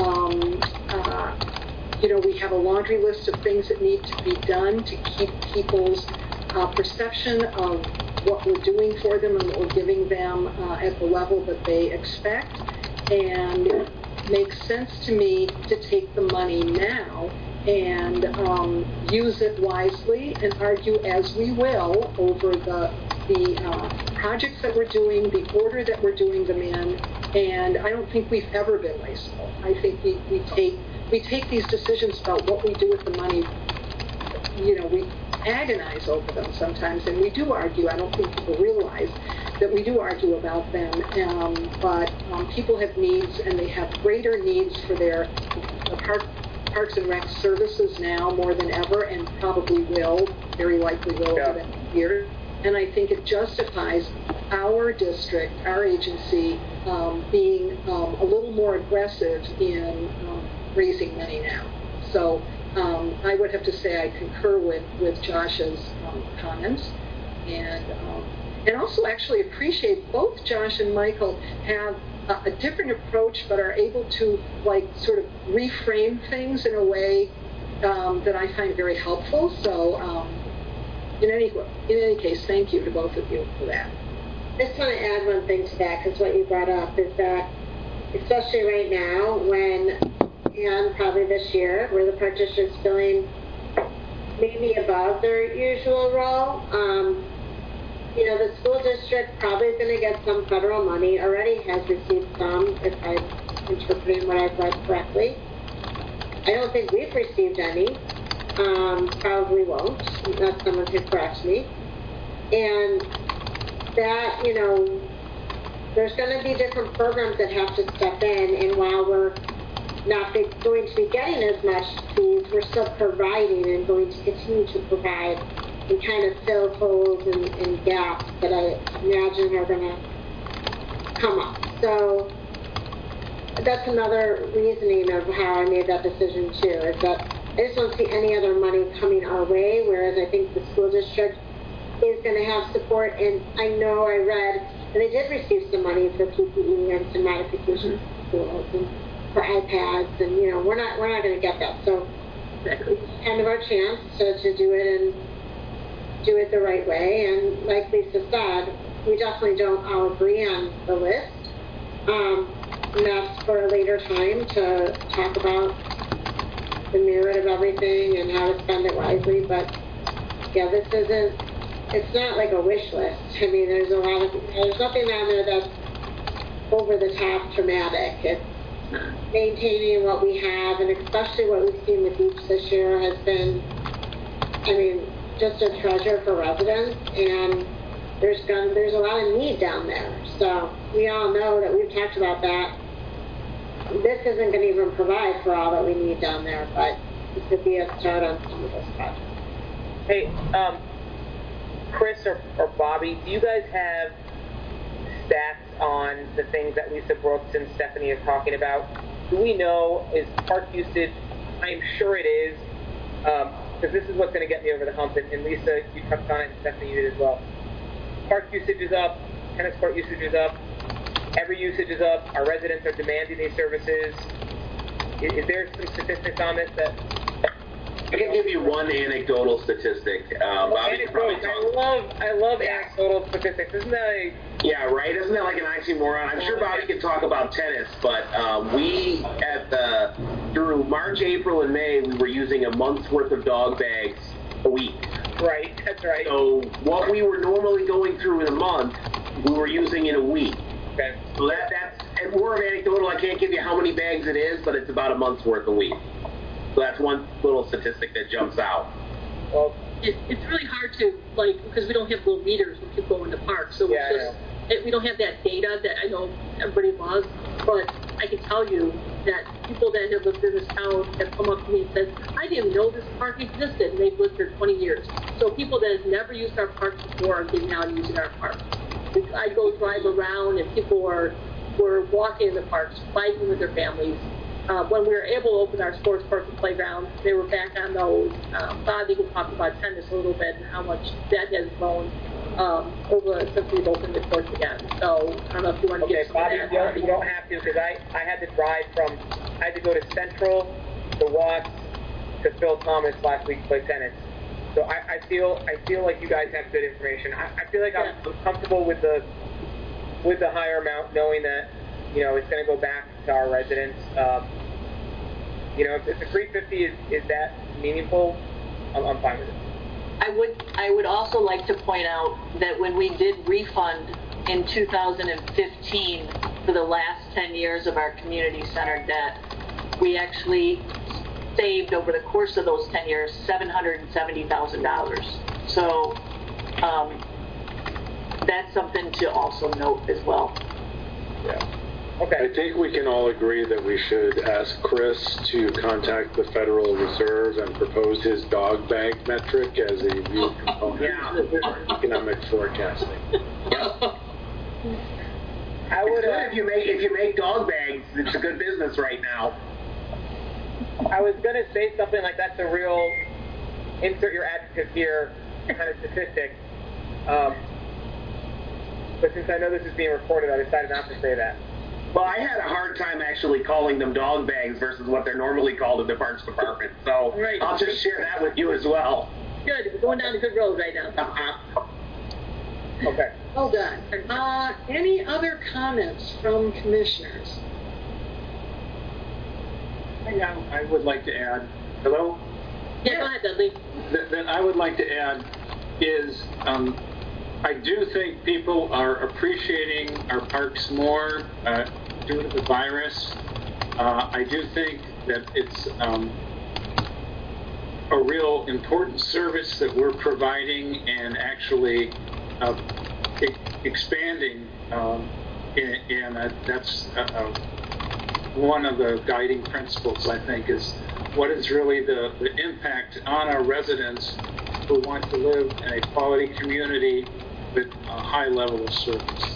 we have a laundry list of things that need to be done to keep people's perception of what we're doing for them and what we're giving them at the level that they expect. And it makes sense to me to take the money now and use it wisely and argue as we will over the projects that we're doing, the order that we're doing them in, and I don't think we've ever been wasteful. I think we take these decisions about what we do with the money, we agonize over them sometimes, and we do argue. I don't think people realize that we do argue about them, but people have needs, and they have greater needs for their Parks and Rec services now more than ever, and probably will, very likely will over the next year. And I think it justifies our district, our agency, being a little more aggressive in raising money now. So I would have to say I concur with Josh's comments, and also actually appreciate both Josh and Michael have a different approach, but are able to sort of reframe things in a way that I find very helpful. So in any case, thank you to both of you for that. I just want to add one thing to that, because what you brought up is that, especially right now, and probably this year, where the park district's feeling maybe above their usual role, the school district probably is going to get some federal money, already has received some, if I'm interpreting what I've read correctly. I don't think we've received any. Probably won't, unless someone can correct me. And that, there's going to be different programs that have to step in, and while we're not going to be getting as much fees, we're still providing and going to continue to provide and kind of fill holes and gaps that I imagine are going to come up. So that's another reasoning of how I made that decision too, is that I just don't see any other money coming our way, whereas I think the school district is going to have support. And I know I read that they did receive some money for PPE and some modifications for schools and for iPads, and we're not going to get that. So it's kind of our chance to do it and do it the right way. And like Lisa said, we definitely don't all agree on the list. And that's for a later time to talk about the merit of everything and how to spend it wisely. But yeah, it's not like a wish list. I mean, there's nothing on there that's over the top dramatic. It's maintaining what we have, and especially what we've seen with beach this year has been, just a treasure for residents, and there's a lot of need down there. So we all know that we've talked about that. This isn't going to even provide for all that we need down there, but this could be a start on some of those projects. Hey, Chris or Bobby, do you guys have stats on the things that Lisa Brooks and Stephanie are talking about? Do we know, is park usage, I'm sure it is, because this is what's going to get me over the hump, and Lisa, you touched on it, and Stephanie, you did as well. Park usage is up, tennis court usage is up, every usage is up, our residents are demanding these services. Is there some statistics on this that... I can give you one anecdotal statistic. Bobby can probably talk. I love anecdotal statistics. Isn't that Yeah, right? Isn't that like an oxymoron? I'm sure Bobby can talk about tennis, but through March, April, and May, we were using a month's worth of dog bags a week. Right, that's right. So what we were normally going through in a month, we were using in a week. Okay. So that's and more of anecdotal. I can't give you how many bags it is, but it's about a month's worth a week. So that's one little statistic that jumps out. Well, it's really hard to, because we don't have little meters when people go in the park, so we don't have that data that I know everybody loves, but I can tell you that people that have lived in this town have come up to me and said, I didn't know this park existed, and they've lived here 20 years. So people that have never used our park before are getting out using our park. I go drive around, and people were walking in the parks, biking with their families. When we were able to open our sports park and playground, they were back on those. Bobby can talk about tennis a little bit and how much that has grown since we've opened the courts again. So I don't know if you want to get some Bobby, of that. you don't have to, because I had to drive I had to go to Central, to Watts, to Phil Thomas last week to play tennis. So I feel like you guys have good information. I feel like I'm comfortable with the higher amount, knowing that it's going to go back to our residents. If the $350 is that meaningful, I'm fine with it. I would also like to point out that when we did refund in 2015 for the last 10 years of our community center debt, we actually saved over the course of those 10 years $770,000. So that's something to also note as well. Yeah. Okay. I think we can all agree that we should ask Chris to contact the Federal Reserve and propose his dog bag metric as a real component of economic forecasting. I would, if you make dog bags, it's a good business right now. I was going to say something like that's a real insert your adjective here kind of statistic. But since I know this is being recorded, I decided not to say that. Well, I had a hard time actually calling them dog bags versus what they're normally called in the Parks Department. So Right. I'll just share that with you as well. Good. We're going down a good road right now. Okay. Well done. Any other comments from commissioners? I would like to add, hello? Yeah, go ahead, Dudley. That I would like to add is I do think people are appreciating our parks more due to the virus. I do think that it's a real important service that we're providing and actually expanding, and that's one of the guiding principles, I think, is what is really the impact on our residents who want to live in a quality community with a high level of service.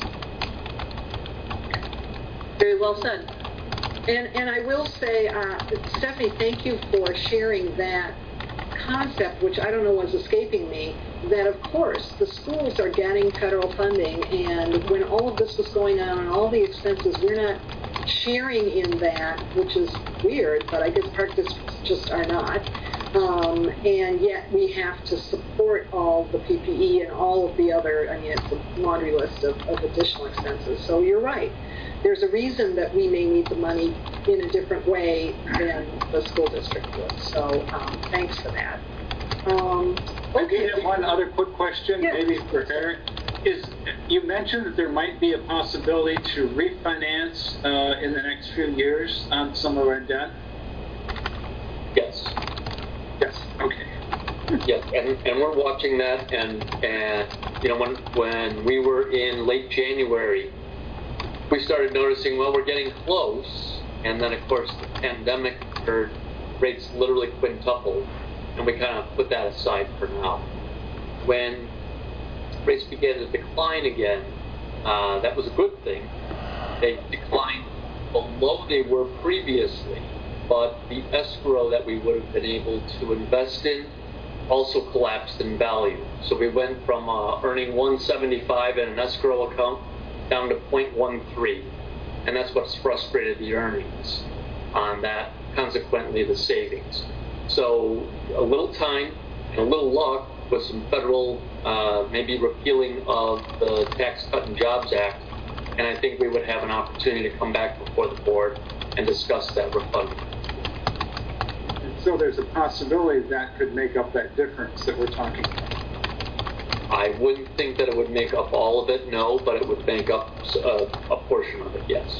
Very well said. And I will say, Stephanie, thank you for sharing that concept, which I don't know was escaping me, that of course the schools are getting federal funding, and when all of this was going on and all the expenses, we're not sharing in that, which is weird, but I guess park districts just are not. And yet we have to support all the PPE and all of the other, I mean, it's a laundry list of additional expenses. So you're right. There's a reason that we may need the money in a different way than the school district would. So thanks for that. Okay. One other quick question, Yes. maybe for Eric. You mentioned that there might be a possibility to refinance in the next few years on some of our debt? Yes. Yes. Okay. Yes, and we're watching that, and you know, when we were in late January, we started noticing, well, we're getting close, and then of course the pandemic occurred, rates literally quintupled, and we kind of put that aside for now. When rates began to decline again, that was a good thing. They declined below they were previously, but the escrow that we would have been able to invest in also collapsed in value. So we went from earning 175 in an escrow account down to 0.13, and that's what's frustrated the earnings on that, consequently the savings. So a little time and a little luck with some federal maybe repealing of the Tax Cut and Jobs Act, and I think we would have an opportunity to come back before the board and discuss that refunding. So there's a possibility that could make up that difference that we're talking about. I wouldn't think that it would make up all of it, no, but it would make up a portion of it, yes.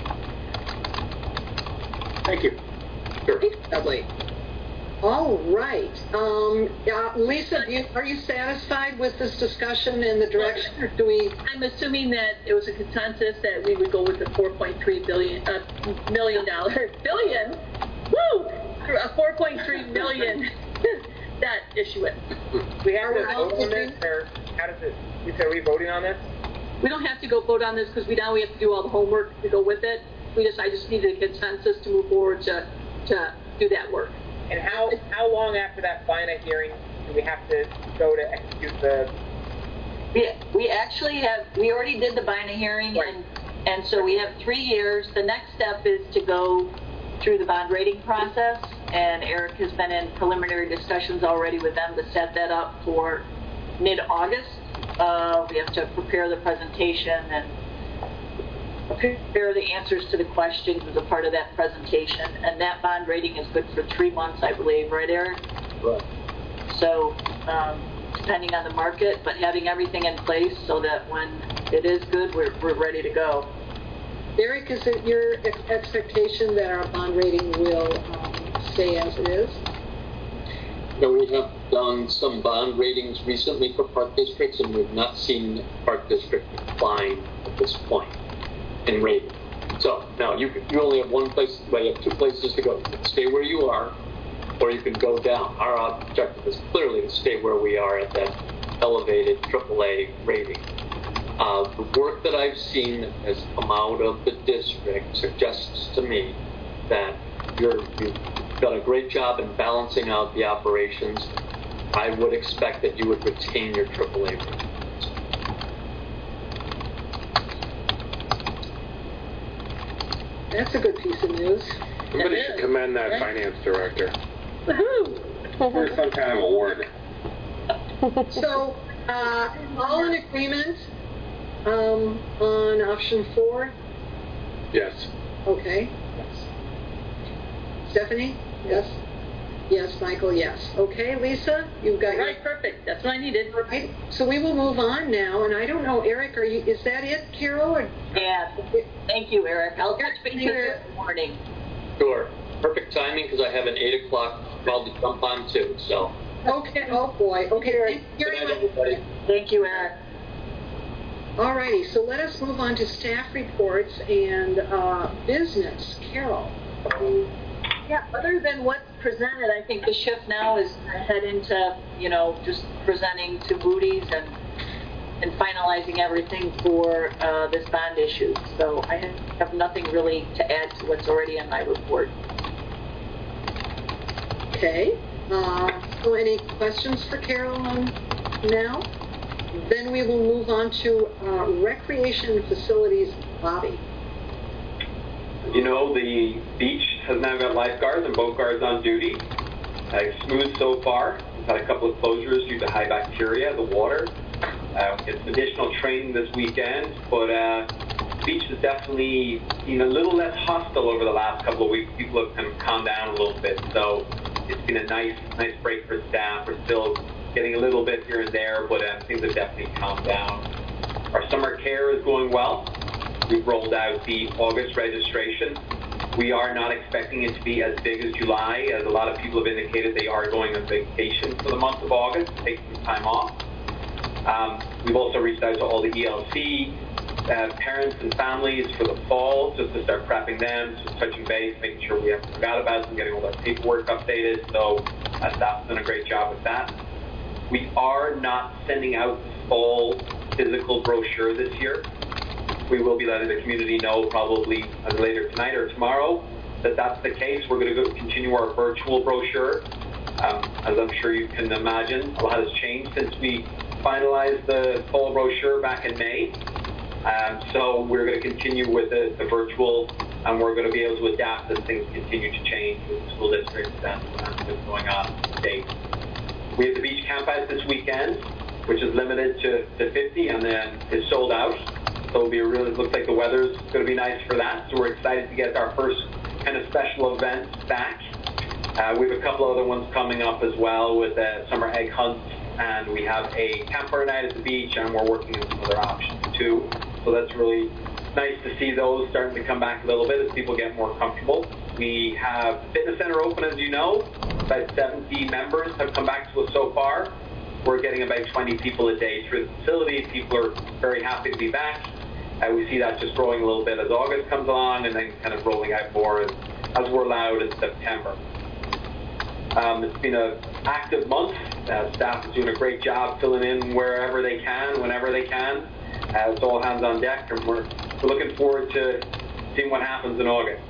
Thank you. Sure. Lovely. All right. Lisa, are you satisfied with this discussion and the direction, or do we? I'm assuming that it was a consensus that we would go with the $4.3 billion, billion, woo, a $4.3 million debt issuance. We have to vote on this, or how does it? Are we voting on this? We don't have to go vote on this because now we have to do all the homework to go with it. I just needed a consensus to move forward to do that work. And how long after that FINA hearing do we have to go to execute the? We actually we already did the BINA hearing, Right. and so we have 3 years. The next step is to go through the bond rating process, and Eric has been in preliminary discussions already with them to set that up for mid-August. We have to prepare the presentation and prepare the answers to the questions as a part of that presentation, and that bond rating is good for 3 months, I believe, right, Eric? Right. So, depending on the market, but having everything in place so that when it is good, we're ready to go. Eric, is it your expectation that our bond rating will stay as it is? Now, we have done some bond ratings recently for park districts, and we've not seen park district decline at this point in rating. So now you only have one place, well, you have two places to go. You can stay where you are, or you can go down. Our objective is clearly to stay where we are at that elevated AAA rating. The work that I've seen that has come out of the district suggests to me that you've done a great job in balancing out the operations. I would expect that you would retain your AAA rating. That's a good piece of news. Somebody should commend that finance director. Woohoo! For some kind of award. So, all in agreement on option 4? Yes. Okay. Stephanie? Yes. Yes, Michael, yes. Okay, Lisa, you've got your... Right, perfect. That's what I needed. All right. So we will move on now, and I don't know, Eric, is that it, Carol? Or... Yeah. Thank you, Eric. I'll touch base with you in the morning. Sure. Perfect timing because I have an 8 o'clock call to jump on too. So. Okay. Oh boy. Okay. Thank you very much. Everybody. Thank you, Eric. All righty. So let us move on to staff reports and business. Carol. Yeah, other than what's presented, I think the shift now is to head into, just presenting to Moody's and finalizing everything for this bond issue. So I have nothing really to add to what's already in my report. Okay. So any questions for Carol on now? Then we will move on to recreation facilities lobby. The beach has now got lifeguards and boat guards on duty. Smooth so far. We've had a couple of closures due to high bacteria, the water. Get some additional training this weekend, but the beach has definitely been a little less hostile over the last couple of weeks. People have kind of calmed down a little bit, so it's been a nice break for staff. We're still getting a little bit here and there, but things have definitely calmed down. Our summer care is going well. We've rolled out the August registration. We are not expecting it to be as big as July, as a lot of people have indicated they are going on vacation for the month of August, taking some time off. We've also reached out to all the ELC parents and families for the fall, just to start prepping them, just touching base, making sure we haven't forgot about them, getting all their paperwork updated. So staff's done a great job with that. We are not sending out the fall physical brochure this year. We will be letting the community know probably later tonight or tomorrow that that's the case. We're going to continue our virtual brochure. As I'm sure you can imagine, a lot has changed since we finalized the fall brochure back in May. So we're going to continue with the virtual, and we're going to be able to adapt as things continue to change with the school districts and what's going on today. We have the beach camp out this weekend, which is limited to 50 and then is sold out. So it'll be looks like the weather's going to be nice for that. So we're excited to get our first kind of special event back. We have a couple other ones coming up as well with summer egg hunts, and we have a campfire night at the beach, and we're working on some other options too. So that's really nice to see those starting to come back a little bit as people get more comfortable. We have the fitness center open, as you know. About 70 members have come back to us so far. We're getting about 20 people a day through the facility. People are very happy to be back. We see that just growing a little bit as August comes along, and then kind of rolling out more as we're allowed in September. It's been an active month. Staff is doing a great job filling in wherever they can, whenever they can. It's all hands on deck, and we're looking forward to seeing what happens in August.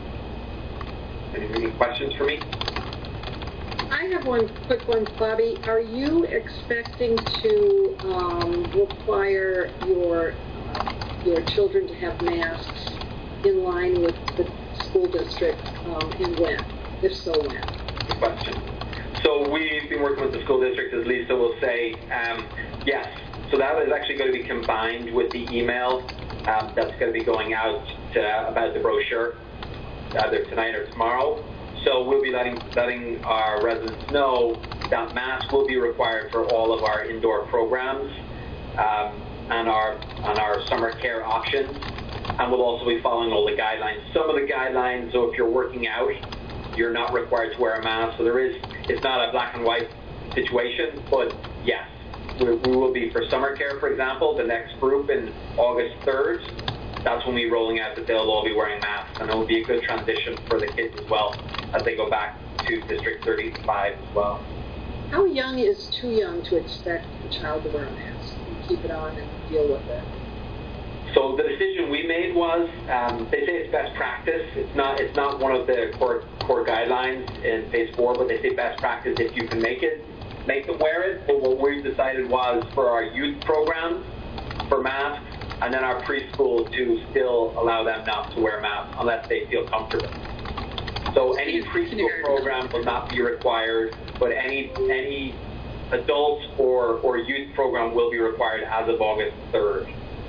Any questions for me? I have one quick one, Bobby. Are you expecting to require your children to have masks in line with the school district, and when? If so, when? Good question. So we've been working with the school district, as Lisa will say. Yes. So that is actually going to be combined with the email that's going to be going out about the brochure either tonight or tomorrow. So we'll be letting our residents know that masks will be required for all of our indoor programs and our summer care options. And we'll also be following all the guidelines. Some of the guidelines, so if you're working out, you're not required to wear a mask. So it's not a black and white situation, but yes, we will be for summer care, for example, the next group in August 3rd. that's when we're rolling out that they'll all be wearing masks, and it will be a good transition for the kids as well as they go back to District 35 as well. How young is too young to expect a child to wear a mask and keep it on and deal with it? So the decision we made was, they say it's best practice. It's not one of the core guidelines in Phase 4, but they say best practice if you can make them wear it. But what we've decided was for our youth programs, for masks, and then our preschool to still allow them not to wear masks unless they feel comfortable. So any preschool program will not be required, but any adult or youth program will be required as of August 3rd.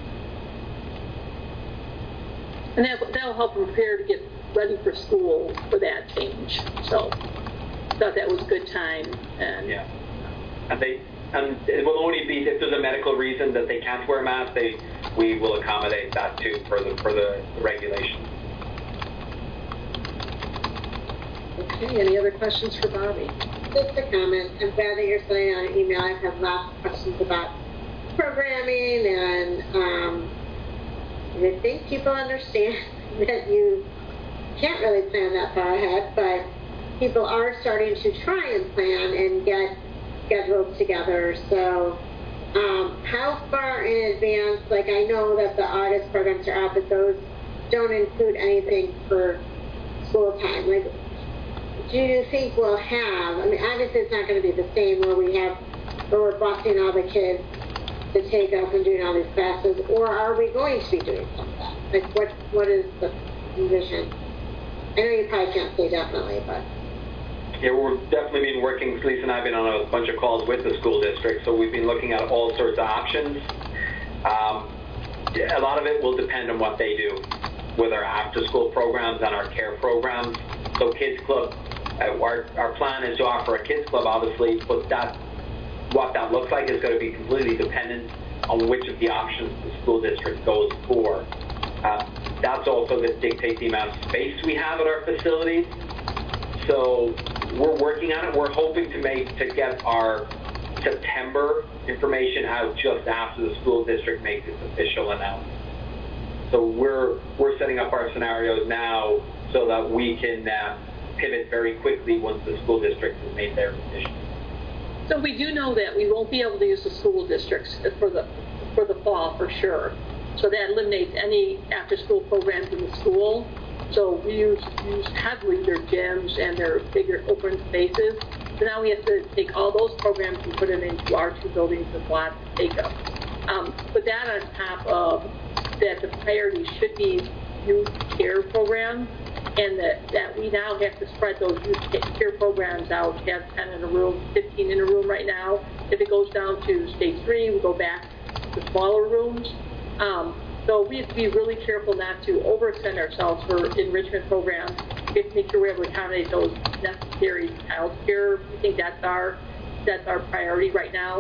And that'll help prepare to get ready for school for that change. So thought that was a good time. And yeah, and it will only be if there's a medical reason that they can't wear a mask. We will accommodate that too for the regulations. Okay. Any other questions for Bobby? Just a comment. I'm glad that you're sending out an email. I've had lots of questions about programming, and I think people understand that you can't really plan that far ahead, but people are starting to try and plan and get schedules together. So how far in advance, like I know that the August programs are out, but those don't include anything for school time. Like, do you think we'll have, I mean, obviously it's not going to be the same where we're busing all the kids to take up and doing all these classes, or are we going to be doing some of that? Like, what is the vision? I know you probably can't say definitely, but. Yeah, we've definitely been working, Lisa and I have been on a bunch of calls with the school district, so we've been looking at all sorts of options. A lot of it will depend on what they do with our after-school programs and our care programs. So Kids Club, our plan is to offer a Kids Club, obviously, but what that looks like is going to be completely dependent on which of the options the school district goes for. That's also going to dictate the amount of space we have at our facilities. So we're working on it. We're hoping to get our September information out just after the school district makes its official announcement. So we're setting up our scenarios now so that we can pivot very quickly once the school district has made their decision. so we do know that we won't be able to use the school districts for the fall for sure. So that eliminates any after-school programs in the school. So we use heavily their gyms and their bigger open spaces. So now we have to take all those programs and put them into our two buildings with lots to take up. But that on top of that, the priority should be youth care programs, and that we now have to spread those youth care programs out. We have 10 in a room, 15 in a room right now. If it goes down to stage 3, we go back to smaller rooms. So we have to be really careful not to overextend ourselves for enrichment programs. We have to make sure we're able to accommodate those necessary child care. I think that's our priority right now.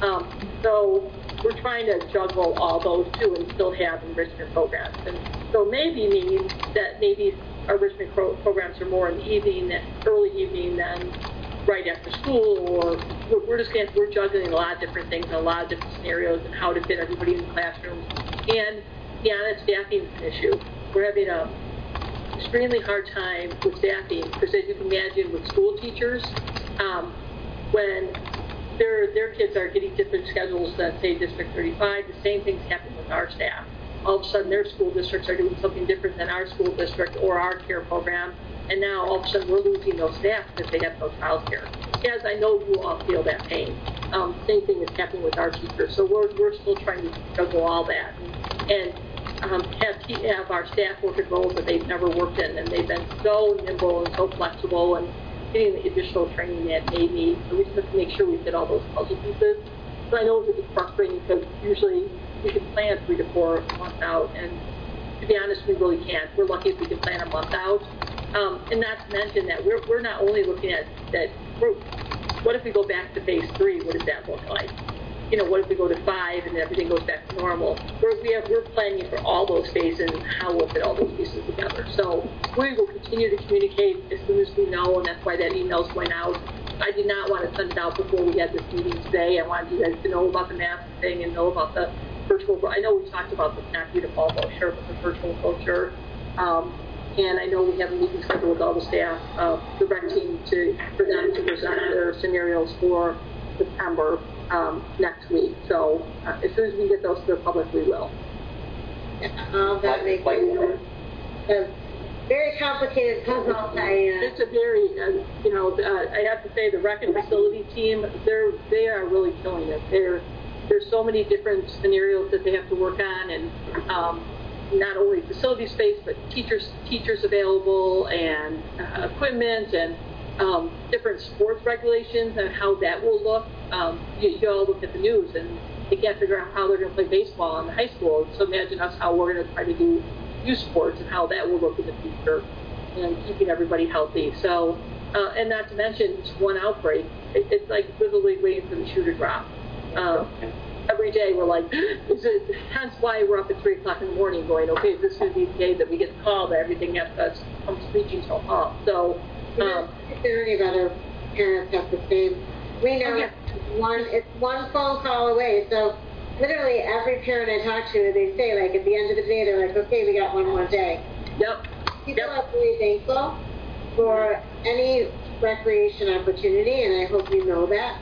So we're trying to juggle all those too and still have enrichment programs. And so maybe means that maybe our enrichment programs are more in the evening, early evening than right after school, or we're juggling a lot of different things and a lot of different scenarios and how to fit everybody in the classrooms. And to be honest, staffing is an issue. We're having an extremely hard time with staffing because, as you can imagine, with school teachers, when their kids are getting different schedules than, say, District 35, the same things happen with our staff. All of a sudden, their school districts are doing something different than our school district or our care program, and now all of a sudden we're losing those staff because they have no child care. Yes, I know you all feel that pain. Same thing is happening with our teachers. So we're still trying to juggle all that and have our staff work in roles that they've never worked in, and they've been so nimble and so flexible and getting the additional training that they need. So we just have to make sure we fit all those puzzle pieces. So I know it's a bit frustrating because usually we can plan 3 to 4 months out, and to be honest, we really can't. We're lucky if we can plan a month out. And not to mention that we're not only looking at that. What if we go back to phase 3? What does that look like? You know, what if we go to 5 and everything goes back to normal? We're planning for all those phases and how we'll fit all those pieces together. So we will continue to communicate as soon as we know, and that's why that email's going out. I did not want to send it out before we had this meeting today. I wanted you guys to know about the mask thing and know about the virtual. I know we talked about the not default brochure, but the virtual brochure. And I know we have a meeting scheduled with all the staff, the rec team, for them to present their scenarios for September next week. So as soon as we get those to the public, we will. That makes sense. A very complicated puzzle. It's a very, I have to say the rec and facility team, they are really killing it. There's so many different scenarios that they have to work on, and not only facility space, but teachers available, and equipment, and different sports regulations and how that will look. You all look at the news, and they can't figure out how they're going to play baseball in the high school. So imagine us how we're going to try to do youth sports and how that will look in the future, and keeping everybody healthy. So, and not to mention one outbreak, it's like literally waiting for the shoe to drop. Every day we're like, hence why we're up at 3 o'clock in the morning going, okay, is this going to be the day that we get the call that everything has to come screeching to a halt? So, many of other parents have the same. We know it's one phone call away. So literally every parent I talk to, they say, like, at the end of the day, they're like, okay, we got one more day. Yep. People are really thankful for any recreation opportunity, and I hope you know that.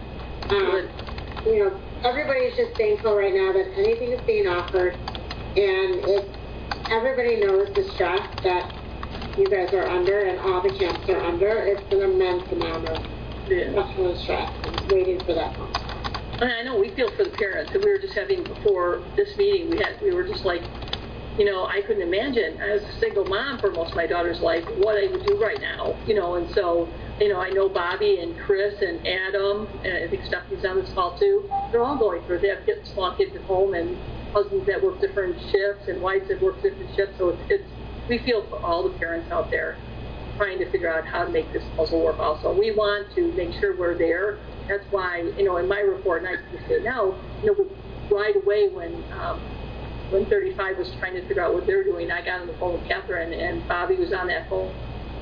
Everybody's just thankful right now that anything is being offered, and everybody knows the stress that you guys are under and all the camps are under. It's an immense amount of emotional stress and waiting for that moment. I know we feel for the parents, and we were just having before this meeting, we were just like, I couldn't imagine. I was a single mom for most of my daughter's life, what I would do right now, and so, I know Bobby and Chris and Adam, and I think Stephanie's on this call too. They're all going through it. They have small kids at home and husbands that work different shifts and wives that work different shifts. So we feel for all the parents out there trying to figure out how to make this puzzle work also. We want to make sure we're there. That's why, in my report, and I can say now, right away when 35 was trying to figure out what they're doing, I got on the phone with Catherine, and Bobby was on that phone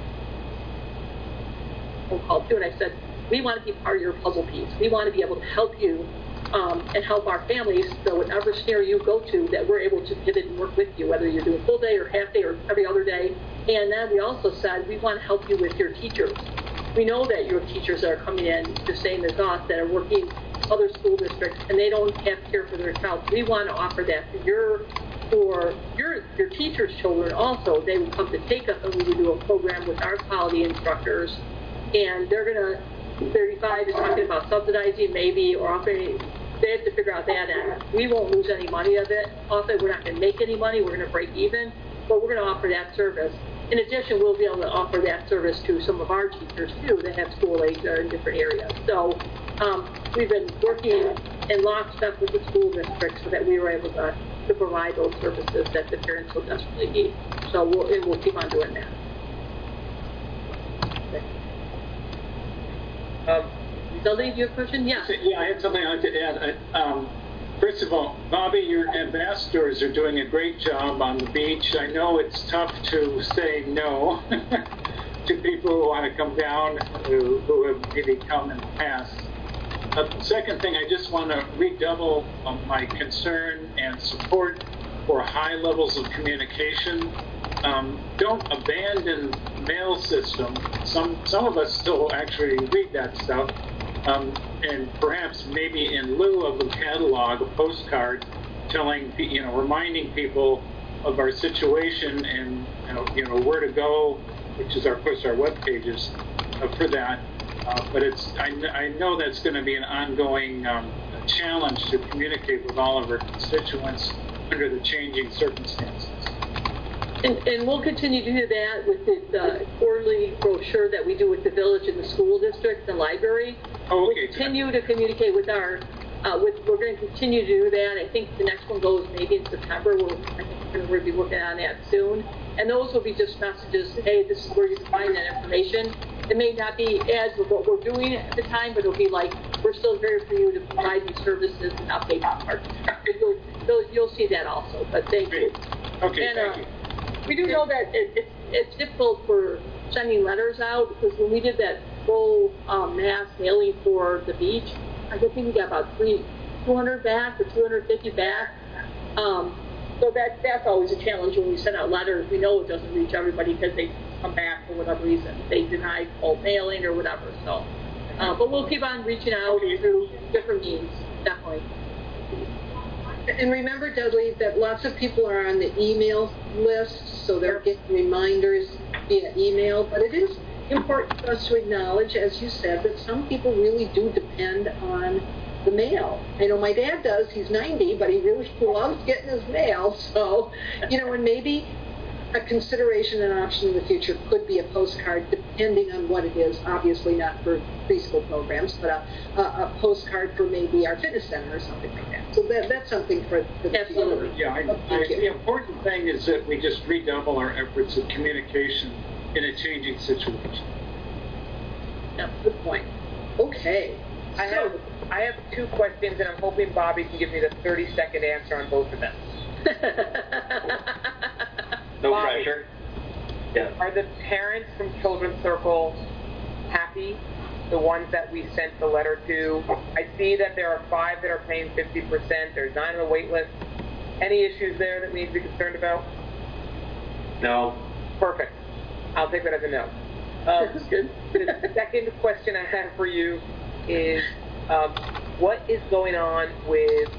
call too, and I said, we want to be part of your puzzle piece. We want to be able to help you and help our families, so whatever scenario you go to, that we're able to pivot and work with you, whether you're doing full day or half day or every other day. And then we also said, we want to help you with your teachers. We know that your teachers are coming in the same as us, that are working other school districts, and they don't have care for their child. We want to offer that for your teachers' children also. They would come to take us, and we would do a program with our quality instructors, and they're going to, 35 is talking about subsidizing maybe, or offering, they have to figure out that, and we won't lose any money of it. Also, we're not going to make any money, we're going to break even, but we're going to offer that service. In addition, we'll be able to offer that service to some of our teachers too that have school aides that are in different areas. So we've been working in lockstep with the school district so that we were able to provide those services that the parents so desperately need. So we'll keep on doing that. Zelda, do you have a question? Yeah. Yeah, I had something I'd like to add. First of all, Bobby, your ambassadors are doing a great job on the beach. I know it's tough to say no to people who want to come down, who have maybe come in the past. Second thing, I just want to redouble my concern and support for high levels of communication. Don't abandon mail system. Some of us still actually read that stuff. And perhaps maybe in lieu of a catalog, a postcard, reminding people of our situation and where to go, which is of course our web pages for that. But I know that's going to be an ongoing challenge to communicate with all of our constituents under the changing circumstances. And we'll continue to do that with the quarterly brochure that we do with the village and the school district and library. Oh, okay. We'll continue to communicate with our, we're going to continue to do that. I think the next one goes maybe in September. I think we're going to be working on that soon. And those will be just messages, hey, this is where you can find that information. It may not be ads with what we're doing at the time, but it'll be like, we're still here for you to provide these services and update our partners. You'll see that also, but thank you. Okay, and, thank you. We do know that it's difficult for sending letters out, because when we did that full mass mailing for the beach, I think we got about 200 back or 250 back. So that's always a challenge when we send out letters. We know it doesn't reach everybody because they come back for whatever reason. They deny bulk mailing or whatever. So, but we'll keep on reaching out through different means, definitely. And remember, Dudley, that lots of people are on the email list, so they're getting reminders via email. But it is important for us to acknowledge, as you said, that some people really do depend on the mail. I know my dad does. He's 90, but he really loves getting his mail. So, and maybe a consideration and option in the future could be a postcard, depending on what it is. Obviously not for preschool programs, but a postcard for maybe our fitness center or something like that. So that's something for the Absolutely. future. Yeah, the important thing is that we just redouble our efforts of communication in a changing situation. Yeah, good point. Okay. I have two questions, and I'm hoping Bobby can give me the 30-second answer on both of them. No Bobby, pressure. Yeah. Are the parents from Children's Circle happy? The ones that we sent the letter to? I see that there are 5 that are paying 50%. There's 9 on the wait list. Any issues there that we need to be concerned about? No. Perfect. I'll take that as a no. Good. The second question I have for you is, what is going on with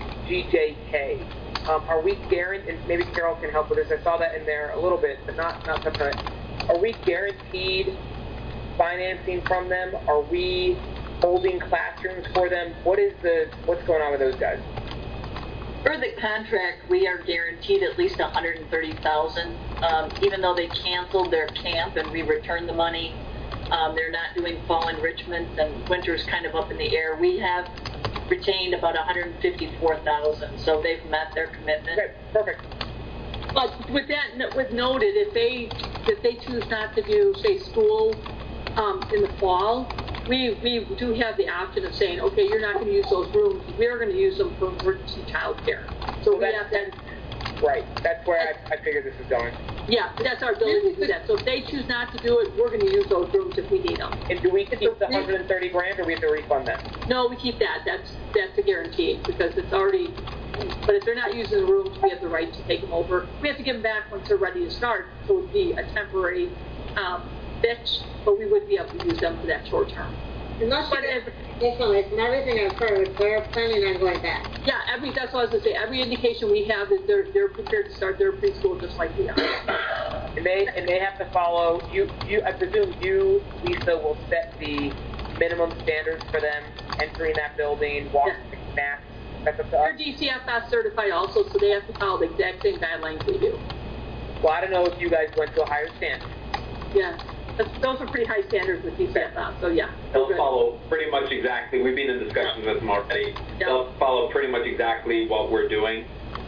GJK? Are we guaranteed, and maybe Carol can help with this, I saw that in there a little bit, but not something. Are we guaranteed financing from them? Are we holding classrooms for them? What's going on with those guys? For the contract, we are guaranteed at least $130,000. Even though they canceled their camp and we returned the money, they're not doing fall enrichments and winter's kind of up in the air. We have retained about $154,000, so they've met their commitment. Okay, perfect. But with noted, if they choose not to do, say, school in the fall, we do have the option of saying, okay, you're not going to use those rooms. We're going to use them for emergency child care. So we have that. Right. That's where I figured this is going. Yeah, that's our ability to do that. So if they choose not to do it, we're going to use those rooms if we need them. And do we keep the $130,000, or we have to refund that? No, we keep that. That's a guarantee because it's already. But if they're not using the rooms, we have the right to take them over. We have to give them back once they're ready to start. So it would be a temporary fix, but we would be able to use them for that short term. From everything I've heard, they're planning on going back. Yeah, that's what I was going to say. Every indication we have is they're prepared to start their preschool just like we are. And they have to follow you. I presume you, Lisa, will set the minimum standards for them entering that building, walking masks. That's up to us. They're DCFS certified also, so they have to follow the exact same guidelines we do. Well, I don't know if you guys went to a higher standard. Yeah. Those are pretty high standards with DCFS, so yeah. They'll follow pretty much exactly, we've been in discussions with them already. Yeah. They'll follow pretty much exactly what we're doing.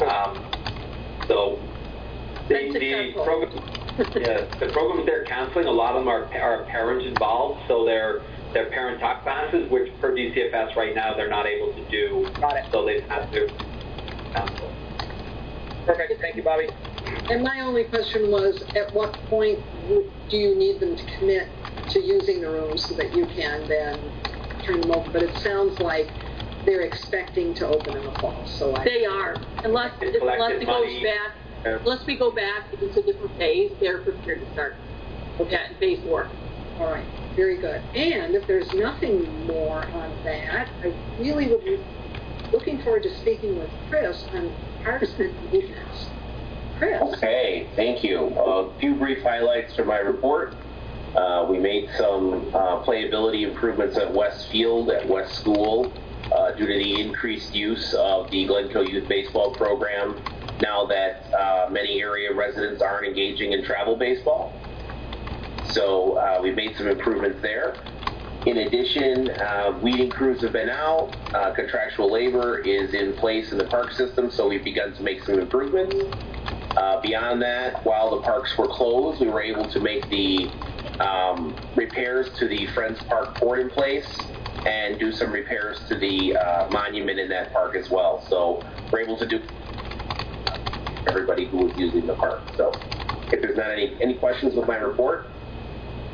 So the programs they're canceling, a lot of them are parents involved, so they're parent talk classes, which per DCFS right now they're not able to do. Got it. So they've had to cancel. Perfect. Thank you, Bobby. And my only question was, at what point do you need them to commit to using the rooms so that you can then turn them over? But it sounds like they're expecting to open in the fall. So they are, unless it goes back. Unless we go back into a different phase, they're prepared to start. Okay, in phase 4. All right, very good. And if there's nothing more on that, I really would be looking forward to speaking with Chris on parks and maintenance. Chris. Okay, thank you. A few brief highlights from my report. We made some playability improvements at West Field, at West School, due to the increased use of the Glencoe Youth Baseball program now that many area residents aren't engaging in travel baseball. So we've made some improvements there. In addition, weeding crews have been out. Contractual labor is in place in the park system, so we've begun to make some improvements. Beyond that, while the parks were closed, we were able to make the repairs to the Friends Park port in place and do some repairs to the monument in that park as well. So we're able to do everybody who was using the park. So if there's not any questions with my report.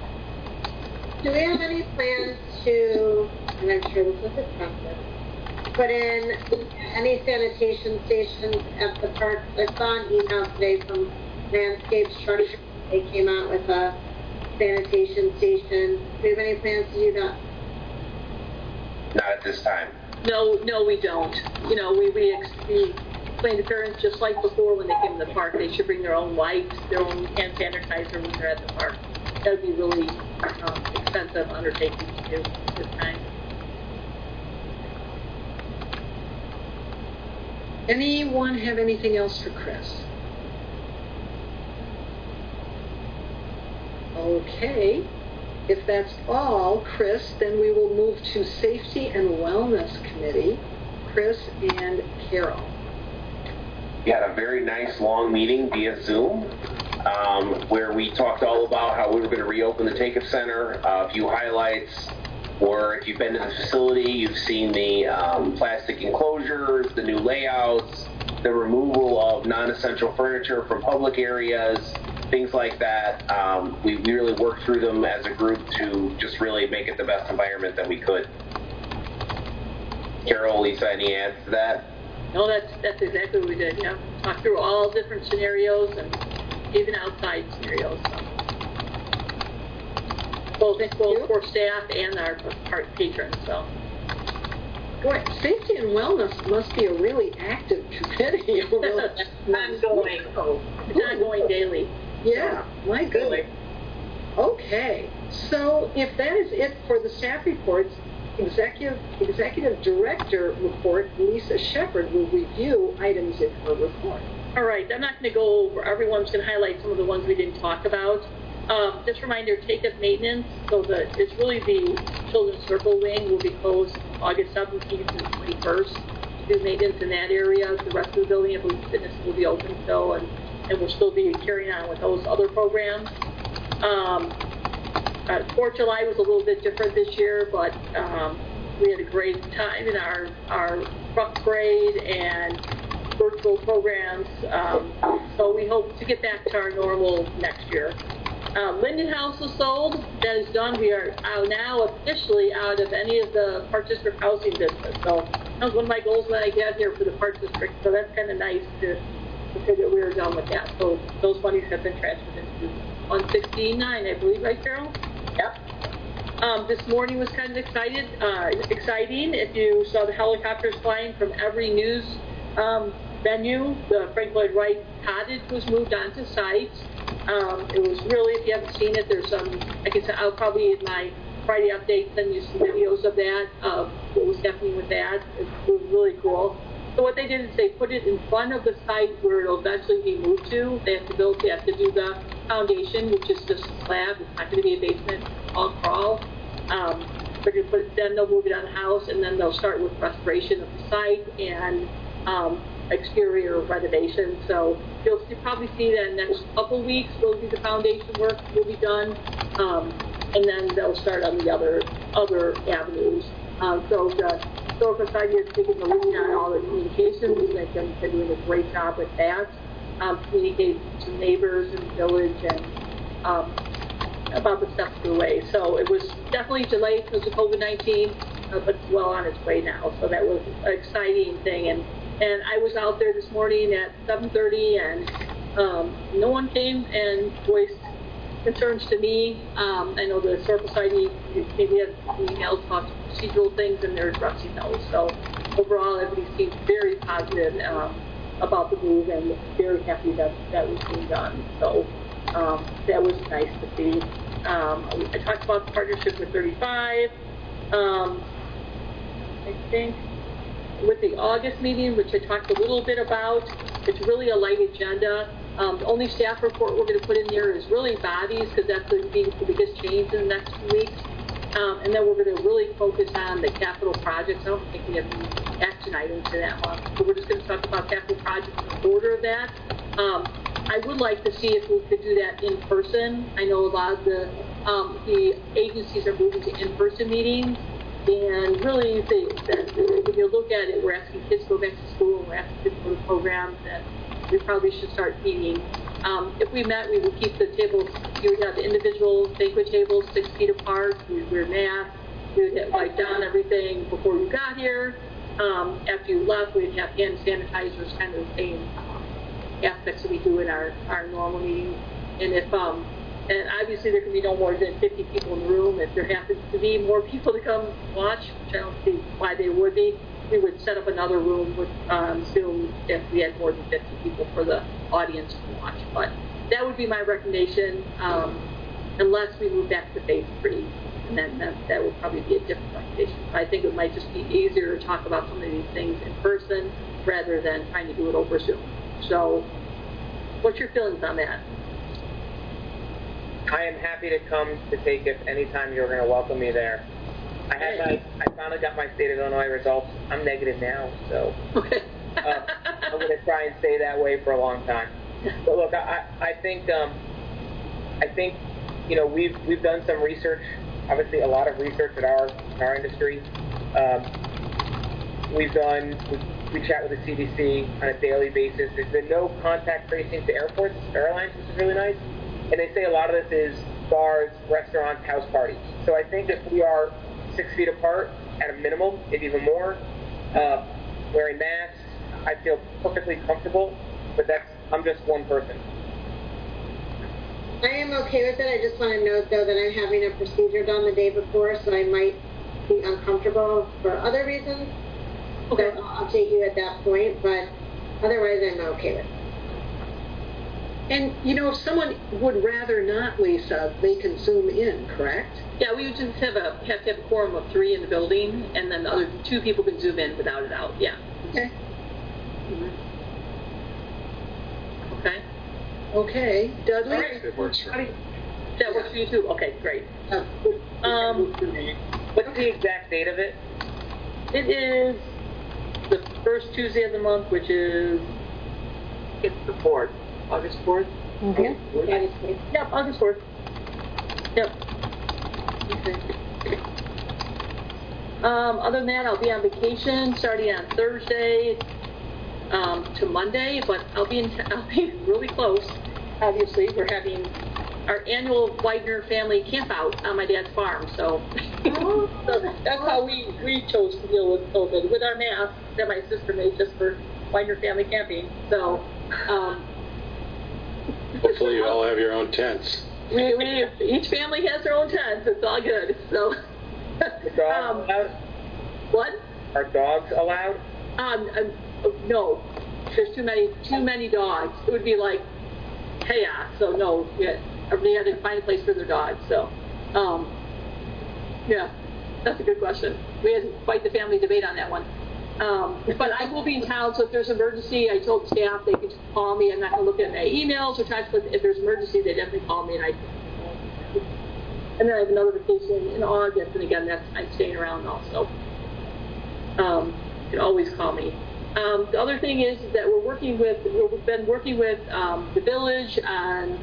Do we have any plans to, and I'm sure this is expensive, put in any sanitation stations at the park. I saw an email today from Landscape Structure. They came out with a sanitation station. Do you have any plans to do that? Not at this time. No, we don't. You know, we explain to parents just like before when they came to the park, they should bring their own wipes, their own hand sanitizer when they're at the park. That would be really expensive undertaking to do this time. Anyone have anything else for Chris? Okay. If that's all, Chris, then we will move to Safety and Wellness Committee. Chris and Carol. We had a very nice long meeting via Zoom where we talked all about how we were going to reopen the Take-Up Center. A few highlights, or if you've been to the facility, you've seen the plastic enclosures, the new layouts, the removal of non-essential furniture from public areas, things like that. We really worked through them as a group to just really make it the best environment that we could. Carol, Lisa, any adds to that? No, that's exactly what we did. Yeah, talked through all different scenarios and even outside scenarios. Both for staff and our patrons. So. Boy, Safety and Wellness must be a really active committee. Ongoing. It's ongoing daily. Yeah, my goodness. Okay, so if that is it for the staff reports, Executive Director report, Lisa Shepard will review items in her report. All right, I'm not going to go over everyone's going to highlight some of the ones we didn't talk about. Just a reminder, take-up maintenance, so it's really the Children's Circle Wing will be closed August 17th and 21st to do maintenance in that area. The rest of the building, I believe fitness will be open still, and we'll still be carrying on with those other programs. 4th of July was a little bit different this year, but we had a great time in our truck parade and virtual programs, so we hope to get back to our normal next year. Linden House was sold. That is done. We are now officially out of any of the Park District housing business. So that was one of my goals when I got here for the Park District. So that's kind of nice to say that we were done with that. So those monies have been transferred into 169, I believe, right, Carol? Yep. This morning was kind of exciting. If you saw the helicopters flying from every news venue, the Frank Lloyd Wright Cottage was moved onto site. It was really, if you haven't seen it, there's some, like I said, I'll probably in my Friday update send you some videos of that, of what was happening with that. It was really cool. So what they did is they put it in front of the site where it'll eventually be moved to. They have to do the foundation, which is just a slab. It's not going to be a basement, all crawl. Then they'll move it on the house, and then they'll start with restoration of the site and exterior renovation. So you'll probably see that in the next couple weeks will be the foundation work will be done, and then they'll start on the other avenues. So the Historical Society is taking the lead on all the communications. We think they're doing a great job with that. Communicate to neighbors in the village and about the steps of the way. So it was definitely delayed because of COVID-19, but it's well on its way now. So that was an exciting thing. And I was out there this morning at 7:30, and no one came and voiced concerns to me. I know the Historical Society maybe had emails about procedural things, and they're addressing those. So overall, everybody seemed very positive about the move and very happy that was being done. So that was nice to see. I talked about the partnership with 35. I think with the August meeting, which I talked a little bit about, it's really a light agenda. The only staff report we're going to put in there is really bodies, because that's the biggest change in the next 2 weeks. And then we're going to really focus on the capital projects. I don't think we have any action items for that one. So we're just going to talk about capital projects in the order of that. I would like to see if we could do that in person. I know a lot of the agencies are moving to in-person meetings. And really, when you look at it, we're asking kids to go back to school, we're asking kids to go to programs, and we probably should start meeting. If we met, we would keep the tables, you would have the individual banquet tables 6 feet apart, we would wear masks, we would wipe down everything before you got here. after you left, we'd have hand sanitizers, kind of the same aspects that we do in our normal meetings. And if and obviously there can be no more than 50 people in the room. If there happens to be more people to come watch, which I don't see why they would be, we would set up another room with Zoom if we had more than 50 people for the audience to watch. But that would be my recommendation, unless we move back to phase 3. And then that would probably be a different recommendation. I think it might just be easier to talk about some of these things in person rather than trying to do it over Zoom. So what's your feelings on that? I am happy to come to take it anytime you're going to welcome me there. I finally got my state of Illinois results. I'm negative now, so okay. I'm going to try and stay that way for a long time. But look, I think you know, we've done some research, obviously a lot of research in our industry. We chat with the CDC on a daily basis. There's been no contact tracing to airports, airlines, which is really nice. And they say a lot of this is bars, restaurants, house parties. So I think if we are 6 feet apart at a minimum, maybe even more, wearing masks, I feel perfectly comfortable. But I'm just one person. I am okay with it. I just want to note, though, that I'm having a procedure done the day before, so I might be uncomfortable for other reasons. Okay. So I'll take you at that point, but otherwise I'm okay with it. And, you know, if someone would rather not, Lisa, they can Zoom in, correct? Yeah, we would just have to have a quorum of 3 in the building, and then the other 2 people can Zoom in without a doubt. Yeah. Okay. Mm-hmm. Okay. Okay. Dudley? All right. It works for me. That works for you too? Okay, great. What's the exact date of it? It is the first Tuesday of the month, which is, it's the 4th. August 4th? Okay. Yep, August 4th. Yep. Okay. Other than that, I'll be on vacation starting on Thursday to Monday, but I'll be really close. Obviously, we're having our annual Widener family camp out on my dad's farm, so, so that's how we chose to deal with COVID, with our mask that my sister made just for Widener family camping. So, hopefully you all have your own tents. We each family has their own tents. It's all good. So, Dogs allowed? What? Are dogs allowed? No. There's too many dogs. It would be like chaos. So no. Yeah, everybody had to find a place for their dogs. So, yeah, that's a good question. We had quite the family debate on that one. But I will be in town, so if there's an emergency, I told staff they could call me. I'm not going to look at my emails or text, but if there's an emergency, they definitely call me. And then I have another vacation in August, and again, I'm staying around also. You can always call me. The other thing is that we've been working with the village and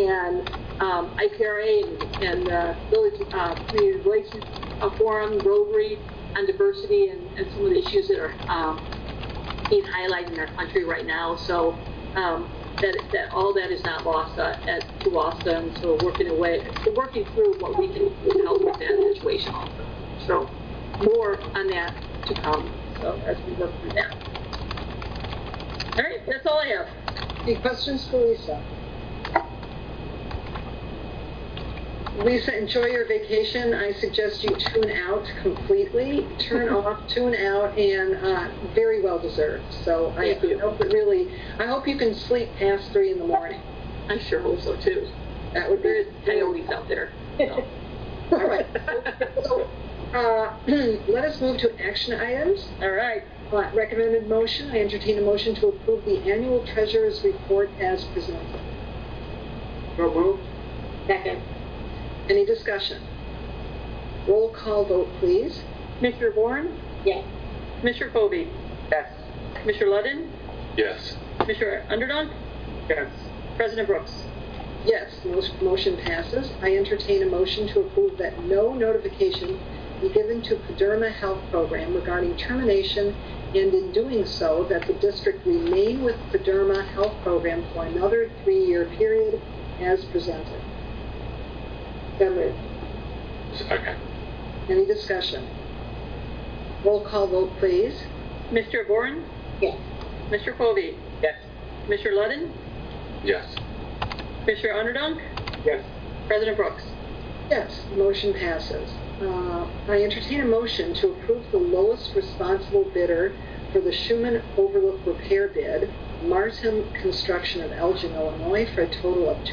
IPRA and Village Community Relations Forum, Rotary, on diversity and some of the issues that are being highlighted in our country right now. So that all that is not lost to us, and so we're working through what we can do to help with that situation also. So more on that to come. So as we work through that. All right, that's all I have. Any questions for Lisa? Lisa, enjoy your vacation. I suggest you tune out completely. Turn off, tune out, and very well deserved. So I hope you can sleep past 3 in the morning. I sure hope so too. That would be coyotes out there. So. All right. So let us move to action items. All right. Recommended motion. I entertain a motion to approve the annual treasurer's report as presented. So moved. Second. Any discussion? Roll call vote, please. Commissioner Bourne? Yes. Commissioner Kobe? Yes. Commissioner Ludden? Yes. Commissioner Underdog? Yes. President Brooks? Yes, motion passes. I entertain a motion to approve that no notification be given to Pederma Health Program regarding termination, and in doing so, that the district remain with Pederma Health Program for another 3-year period as presented. So moved. Second. Any discussion? Roll call vote, please. Mr. Bourne? Yes. Mr. Colby? Yes. Mr. Ludden? Yes. Mr. Underdunk? Yes. President Brooks? Yes, motion passes. I entertain a motion to approve the lowest responsible bidder for the Schuman Overlook repair bid, Martin Construction of Elgin, Illinois, for a total of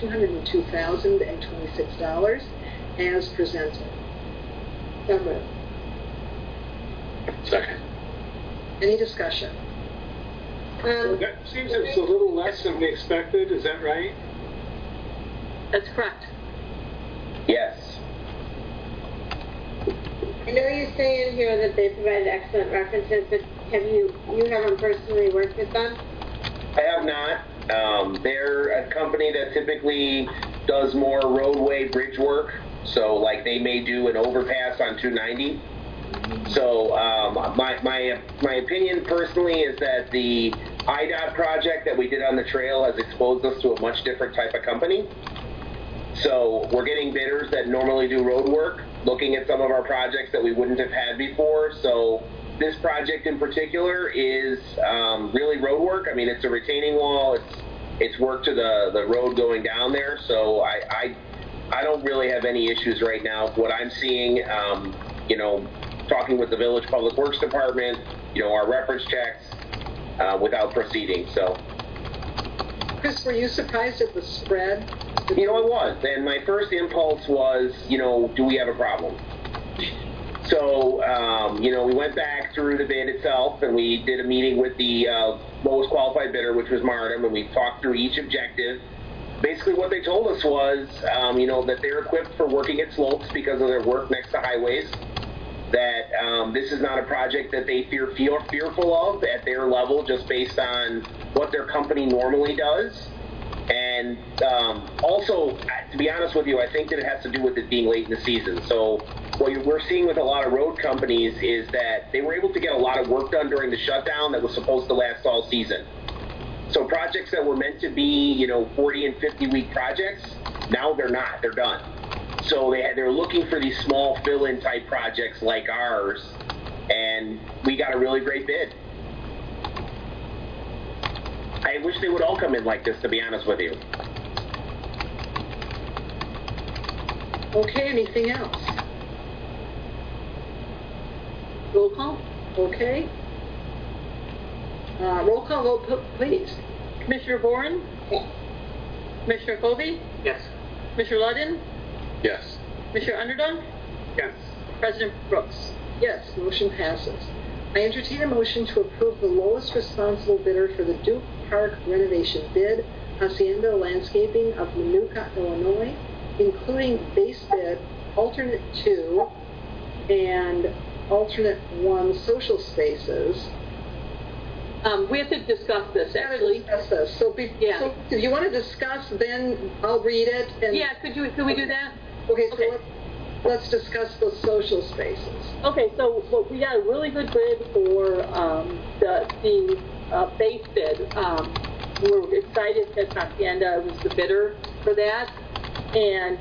$202,026 as presented. So moved. Second. Any discussion? That seems it's a little less than we expected, is that right? That's correct. Yes. I know you say in here that they provided excellent references, but you haven't personally worked with them? I have not. They're a company that typically does more roadway bridge work. So, like, they may do an overpass on 290. So, my opinion personally is that the IDOT project that we did on the trail has exposed us to a much different type of company. So, we're getting bidders that normally do road work, looking at some of our projects that we wouldn't have had before. So, this project in particular is really road work. I mean, it's a retaining wall. It's work to the road going down there. So I don't really have any issues right now. What I'm seeing, talking with the Village Public Works Department, our reference checks without proceeding. So, Chris, were you surprised at the spread? I was. And my first impulse was, do we have a problem? So, we went back through the bid itself, and we did a meeting with the lowest qualified bidder, which was Martin, and we talked through each objective. Basically, what they told us was, that they're equipped for working at slopes because of their work next to highways, that this is not a project that they feel fearful of at their level just based on what their company normally does. And also, to be honest with you, I think that it has to do with it being late in the season. So what we're seeing with a lot of road companies is that they were able to get a lot of work done during the shutdown that was supposed to last all season. So projects that were meant to be, 40 and 50-week projects, now they're not. They're done. So they're looking for these small fill-in type projects like ours, and we got a really great bid. I wish they would all come in like this, to be honest with you. Okay, anything else? Roll call? Okay. Roll call vote, please. Commissioner Bourne? Yes. Commissioner Colby? Yes. Mr. Ludden? Yes. Mr. Underdunk? Yes. President Brooks? Yes, motion passes. I entertain a motion to approve the lowest responsible bidder for the Duke Park renovation bid, Hacienda Landscaping of Minooka, Illinois, including base bid, alternate 2, and alternate 1 social spaces. We have to discuss this, actually. Discuss this. So if you want to discuss, then I'll read it. And Yeah, could we do that? Okay, so let's discuss the social spaces. Okay, so we got a really good bid for the base bid. We're excited that Hacienda was the bidder for that. And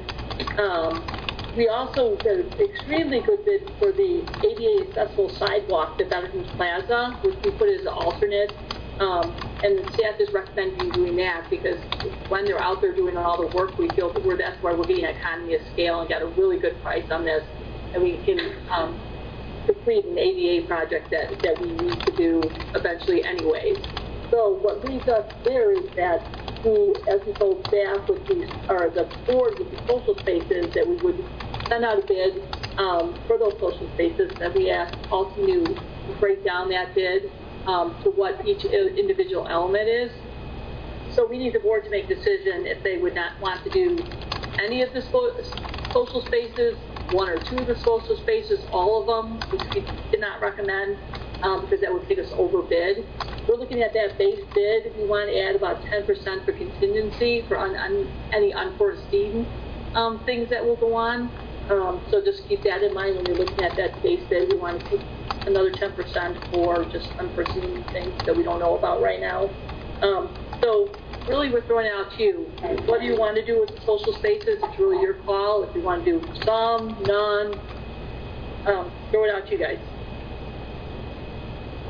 we also got an extremely good bid for the ADA accessible sidewalk to Benetton Plaza, which we put as an alternate. And the staff is recommending doing that because when they're out there doing all the work, we feel that that's why we're getting economy of scale and got a really good price on this. And we can complete an ADA project that we need to do eventually anyways. So what leaves us there is that as we told staff with the board with the social spaces, that we would send out a bid for those social spaces, that we asked also to break down that bid to what each individual element is. So we need the board to make a decision if they would not want to do any of the social spaces, 1 or 2 of the social spaces, all of them, which we did not recommend because that would take us over bid. We're looking at that base bid. We want to add about 10% for contingency for any unforeseen things that will go on. So just keep that in mind when you're looking at that base bid. We want to take another 10% for just unforeseen things that we don't know about right now. So really we're throwing it out to you. What do you want to do with the social spaces? It's really your call. If you want to do some, none, throw it out to you guys.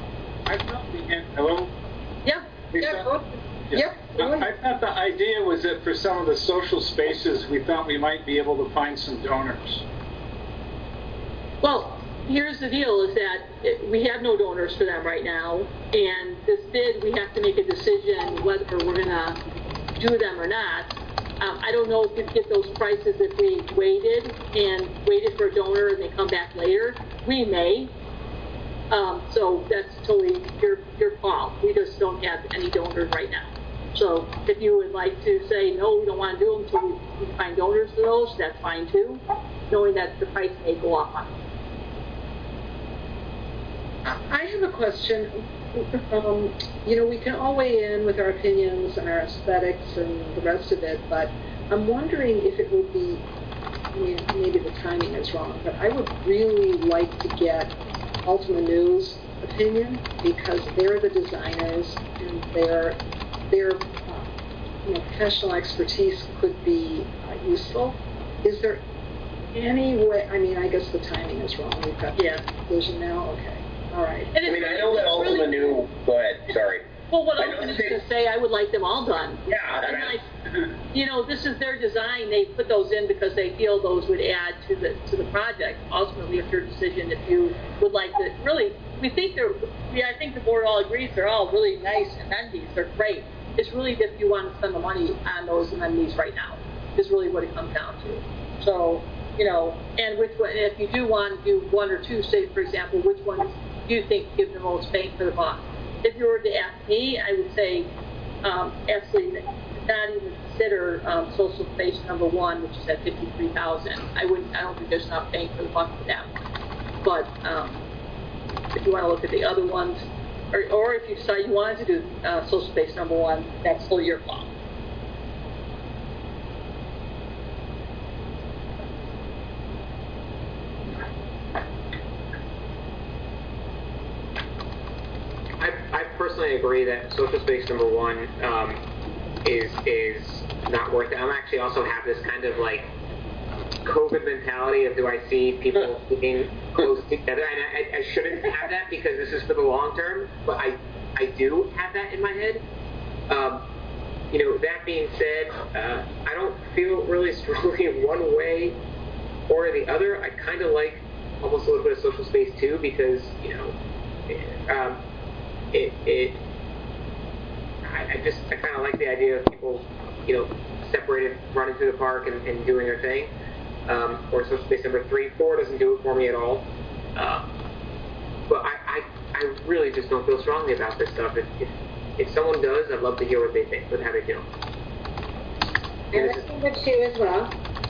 I thought hello? Yeah. Lisa? Yep. I thought the idea was that for some of the social spaces, we thought we might be able to find some donors. Well, here's the deal: is that we have no donors for them right now, and this bid, we have to make a decision whether we're going to do them or not. I don't know if we'd get those prices if we waited for a donor and they come back later. We may. So that's totally your call. We just don't have any donors right now. So if you would like to say, no, we don't want to do them until we find donors for those, that's fine too, knowing that the price may go up on them. I have a question. We can all weigh in with our opinions and our aesthetics and the rest of it, but I'm wondering if it would be, maybe the timing is wrong, but I would really like to get Ultima News' opinion, because they're the designers and their professional expertise could be useful. Is there any way? I guess the timing is wrong. We've got the decision now. Okay. All right. I know that Ultima New. Go ahead. Sorry. Well, what I was going to say, I would like them all done. Yeah. This is their design. They put those in because they feel those would add to the project. Ultimately, it's your decision if you would like to. Really, I think the board all agrees they're all really nice amenities. They're great. It's really if you want to spend the money on those amenities right now. Is really what it comes down to. So, and which one? If you do want to do one or two, say for example, which ones do you think give the most bang for the buck? If you were to ask me, I would say absolutely not even consider Social Space number 1, which is at $53,000. I don't think there's enough bang for the buck for that. But if you want to look at the other ones, or if you decide you wanted to do Social Space number 1, that's still your call. I personally agree that Social Space number 1 is not worth it. I'm actually also have this kind of like COVID mentality of, do I see people being close together? And I shouldn't have that because this is for the long term, but I do have that in my head. That being said, I don't feel really strongly one way or the other. I kind of like almost a little bit of Social Space too, because I kind of like the idea of people, separated, running through the park and doing their thing. Or Social Space number 3. 4 doesn't do it for me at all. But I really just don't feel strongly about this stuff. If someone does, I'd love to hear what they think, how they feel. I like number 2 as well.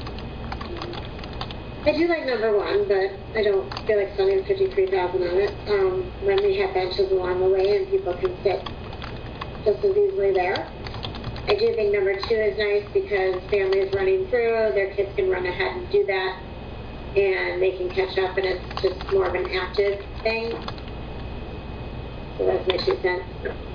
I do like number 1, but I don't feel like spending $53,000 on it. When we have benches along the way and people can sit just as easily there. I do think number 2 is nice because families running through, their kids can run ahead and do that, and they can catch up, and it's just more of an active thing. So that's my 2 cents.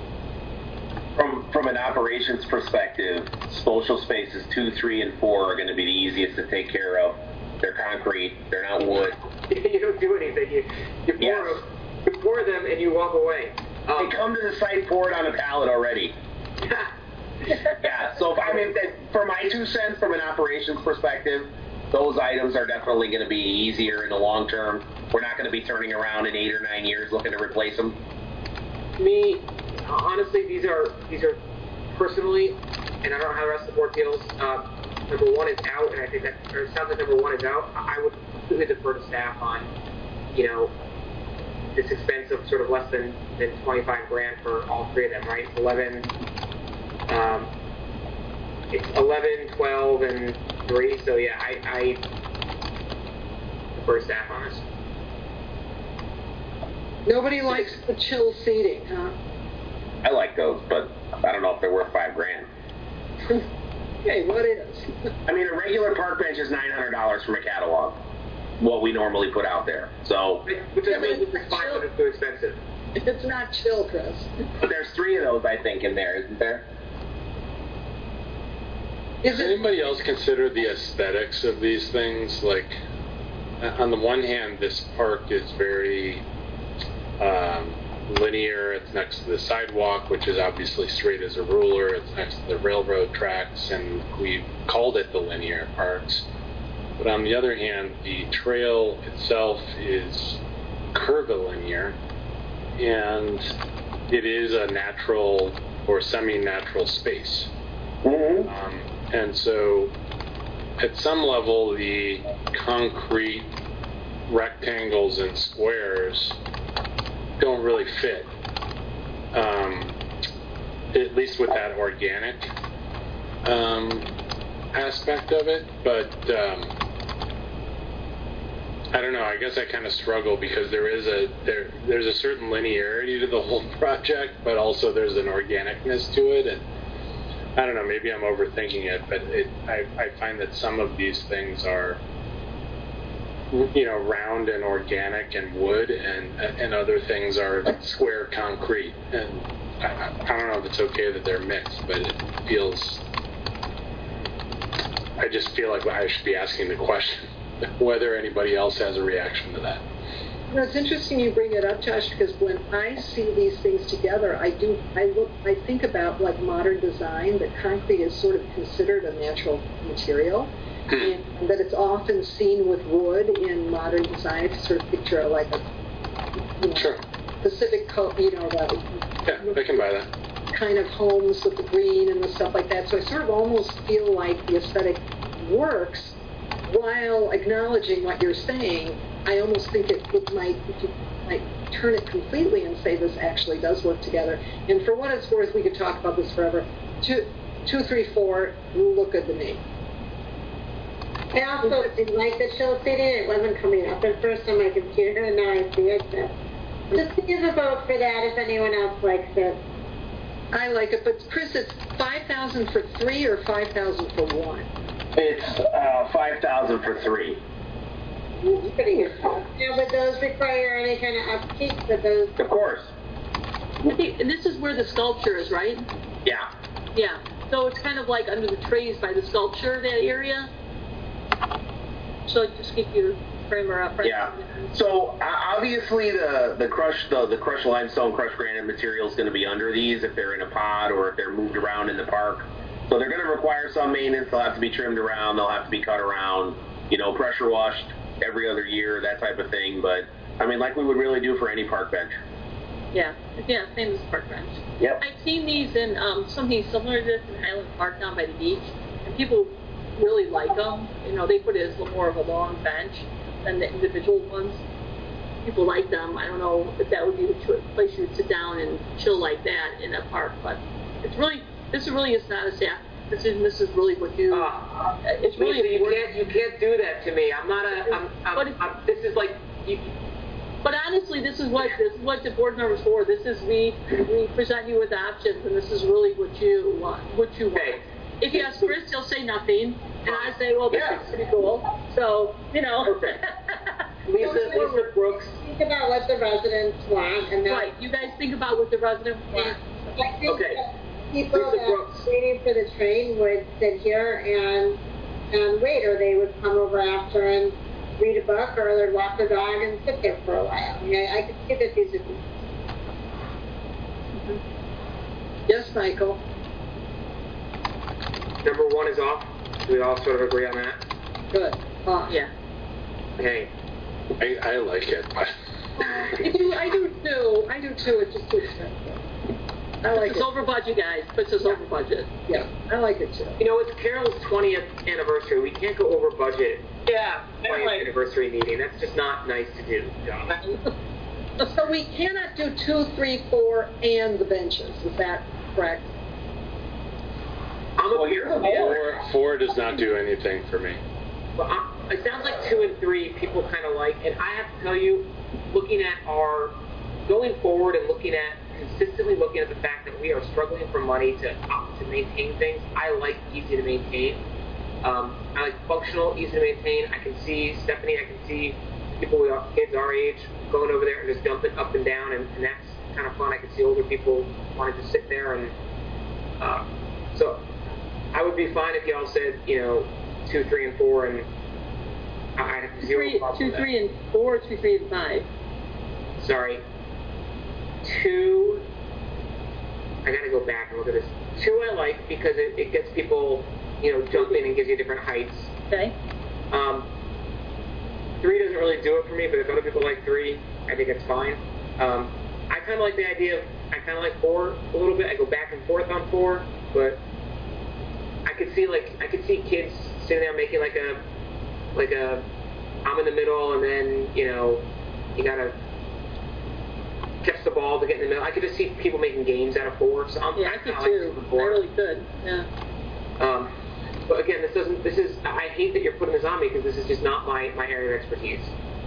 From an operations perspective, Social Spaces 2, 3, and 4 are going to be the easiest to take care of. They're concrete. They're not wood. You don't do anything. You pour them and you walk away. They come to the site poured on a pallet already. Yeah. So for my 2 cents, from an operations perspective, those items are definitely going to be easier in the long term. We're not going to be turning around in 8 or 9 years looking to replace them. Me, honestly, these are personally, and I don't know how the rest of the board feels. Number 1 is out, and I think it sounds like number 1 is out. I would completely defer to staff on, this expense of sort of less than $25,000 for all 3 of them, right? It's 11, 12, and 3. So yeah, I defer to staff on this. Nobody likes the chill seating, huh? I like those, but I don't know if they're worth $5,000. Okay, what is? A regular park bench is $900 from a catalog, what we normally put out there. So, which is fine, but it's too expensive. It's not chill, Chris. But there's 3 of those, I think, in there, isn't there? Does anybody else consider the aesthetics of these things? Like, on the one hand, this park is very linear. It's next to the sidewalk, which is obviously straight as a ruler. It's next to the railroad tracks, and we called it the linear parks. But on the other hand, the trail itself is curvilinear, and it is a natural or semi-natural space. And so at some level, the concrete rectangles and squares don't really fit, at least with that organic aspect of it. But I don't know, I guess I kind of struggle because there's a certain linearity to the whole project, but also there's an organicness to it. And I don't know, maybe I'm overthinking it, but I find that some of these things are, round and organic and wood, and other things are square concrete. And I don't know if it's okay that they're mixed, but I just feel like I should be asking the question whether anybody else has a reaction to that. It's interesting you bring it up, Josh, because when I see these things together, I think about like modern design, that concrete is sort of considered a natural material, and that it's often seen with wood in modern design. If you sort of picture like a Sure. Pacific coast, Yeah, I can buy that. kind of homes with the green and the stuff like that. So I sort of almost feel like the aesthetic works while acknowledging what you're saying. I almost think it might turn it completely and say this actually does work together. And for what it's worth, we could talk about this forever. 2, 3, 4 look good to me. I also didn't like the show city. It wasn't coming up at first on my computer, and now I see it. Just give a vote for that if anyone else likes it. I like it, but Chris, it's 5,000 for 3 or 5,000 for 1? It's 5,000 for 3. That's pretty good stuff. Now, would those require any kind of upkeep for those? Of course. I think this is where the sculpture is, right? Yeah. Yeah. So it's kind of like under the trees by the sculpture, that area. So just keep your framer up. Right? Yeah. So obviously the crushed limestone, crushed granite material is going to be under these if they're in a pod or if they're moved around in the park. So they're going to require some maintenance. They'll have to be trimmed around. They'll have to be cut around. Pressure washed every other year, that type of thing. But I mean, like we would really do for any park bench. Yeah. Same as park bench. Yep. I've seen these in something similar to this in Highland Park down by the beach, and people really like them. They put it as more of a long bench than the individual ones. People like them. I don't know if that would be the place you would sit down and chill like that in a park, but this really is not a staff. This is really what you. It's really Lisa, you can't do that to me. I'm not this is like. But honestly, this is what the board members for. This is we present you with options, and this is really what you want. Okay. If you ask Chris, he'll say nothing, and I say, well, this is pretty cool. So, Okay. Lisa Brooks. Think about what the residents want, and then right, you guys think about what the residents want. I think Okay. that people Lisa that Brooks. are waiting for the train would sit here and wait, or they would come over after and read a book, or they'd walk the dog and sit there for a while. I mean, I could see that these would be. Yes, Michael. Number 1 is off. We all sort of agree on that. Good. Yeah. Okay. I like it, but I do too. It's just too expensive. I like It's it. over budget, guys. Puts us over budget. Yeah, I like it too. It's Carol's 20th anniversary. We can't go over budget. Yeah. 20th anniversary meeting. That's just not nice to do, John. So we cannot do 2, 3, 4, and the benches. Is that correct? I'm a beer. 4 does not do anything for me. Well, it sounds like 2 and 3 people kind of like, and I have to tell you, looking at going forward and consistently looking at the fact that we are struggling for money to maintain things, I like easy to maintain. I like functional, easy to maintain. I can see Stephanie, I can see people with kids our age going over there and just jumping up and down, and that's kind of fun. I can see older people wanting to sit there, and so I would be fine if y'all said, 2, 3, and 4, and I have 0 problem 2, with that. 3, and 4, 2, 3, and 5. Sorry. two. I gotta go back and look at this. Two I like because it gets people, jumping and gives you different heights. Okay. Three doesn't really do it for me, but if other people like three, I think it's fine. I kind of like the idea of, I kind of like four a little bit. I go back and forth on four, but I could see kids sitting there making like a I'm in the middle, and then you gotta catch the ball to get in the middle. I could just see people making games out of four. So I could too. I really could. Yeah. But again, I hate that you're putting this on me because this is just not my area of expertise.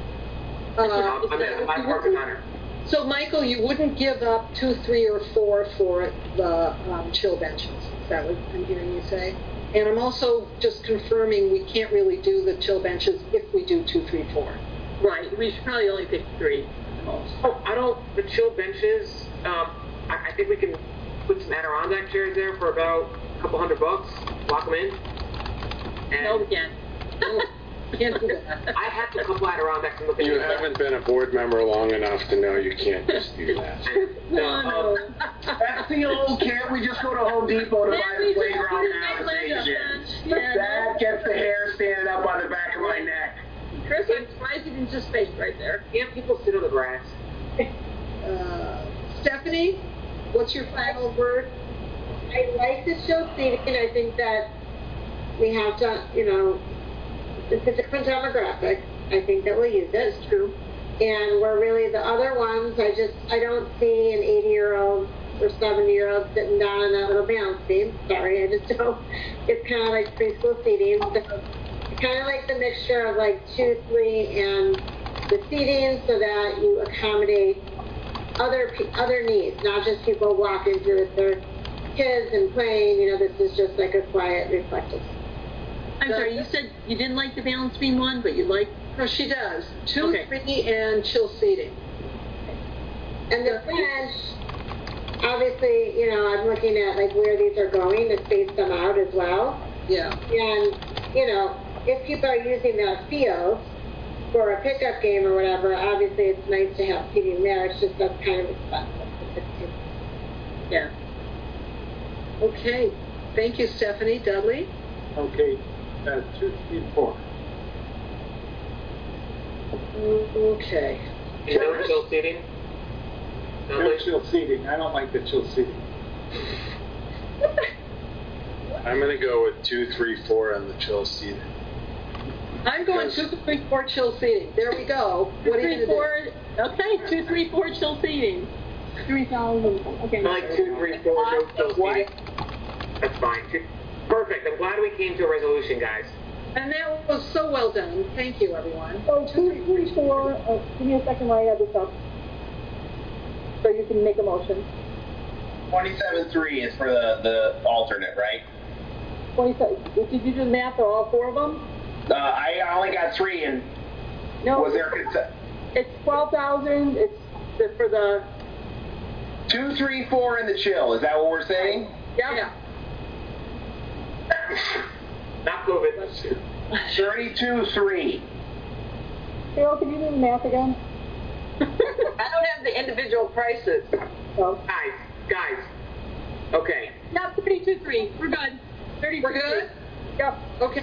I'm a park designer. So, Michael, you wouldn't give up 2, 3, or 4 for the chill benches. Is that what I'm hearing you say? And I'm also just confirming we can't really do the chill benches if we do 2, 3, 4. Right. We should probably only pick 3 at most. Oh, the chill benches, I think we can put some Adirondack chairs there for about a couple $100. Lock them in. And no, we can't. Can't do that. I have a couple Adirondacks and look at You haven't been a board member long enough to know you can't just do that. No. That's the old can't we just go to Home Depot to buy the playground conversation. That gets the hair standing up on the back of my neck. Chris, I'm surprised you didn't just space right there. Can't people sit on the grass? Stephanie, what's your final word? I like the chill seating. I think that we have to, it's a different demographic. I think that we'll use it. That's true. And we're really the other ones. I don't see an 80-year-old or 70-year-old sitting down on that little balance beam. Sorry, I just don't. It's kind of like preschool seating. So it's kind of like the mixture of like 2, 3, and the seating so that you accommodate other needs, not just people walking through with their kids and playing. This is just like a quiet, reflective. I'm sorry, you said you didn't like the balance beam one, but you like... No, she does. 2, 3, and chill seating. And the French, obviously, I'm looking at like where these are going to space them out as well. Yeah. And, if people are using that field for a pickup game or whatever, obviously it's nice to have seating there. It's just that's kind of expensive. Yeah. Okay. Thank you, Stephanie. Dudley? Okay. 2, 3, 4. Okay. No chill seating? No chill seating. I don't like the chill seating. I'm going to go with 2, 3, 4 on the chill seating. I'm going 2, 3, 4 chill seating. There we go. 2, What are 3, you 4. Okay, 2, 3, 4 chill seating. 3,000. Okay. I like 2, 3, 4 no chill seating. That's fine. Perfect. I'm glad we came to a resolution, guys. And that was so well done. Thank you, everyone. So 2, 3, 4. Give me a second while I add this up. So you can make a motion. 27.3 is for the alternate, right? 27. Did you do the math for all 4 of them? I only got 3, and No. was there consent? It's 12,000. It's for the... 2, 3, 4 in the chill. Is that what we're saying? Yeah. Not COVID. 32.3. Carol, can you do the math again? I don't have the individual prices. Oh. Guys. Okay. Yep, 32.3. We're good. 32. We're good? Yep. Okay.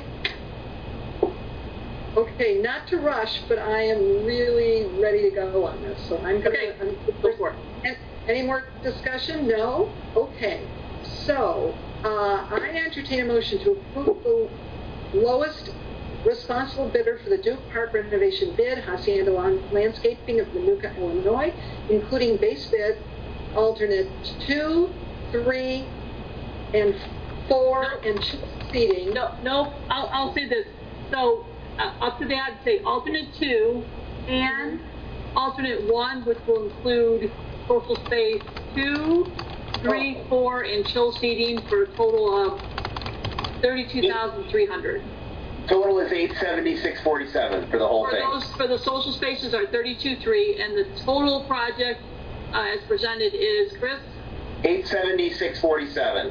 Okay, not to rush, but I am really ready to go on this. So I'm going to... Go for it. Any more discussion? No? Okay. So, I entertain a motion to approve the lowest responsible bidder for the Duke Park renovation bid, Hacienda Landscaping of Manuka, Illinois, including base bid, alternate 2, 3, and 4, and seating. No, I'll say this. So, up to that, say alternate 2 and alternate 1, which will include social space 2, 3, 4, and chill seating for a total of $32,300. Total is 876.47 for the whole thing. For the social spaces are $32,300, and the total project as presented is, Chris? 876.47.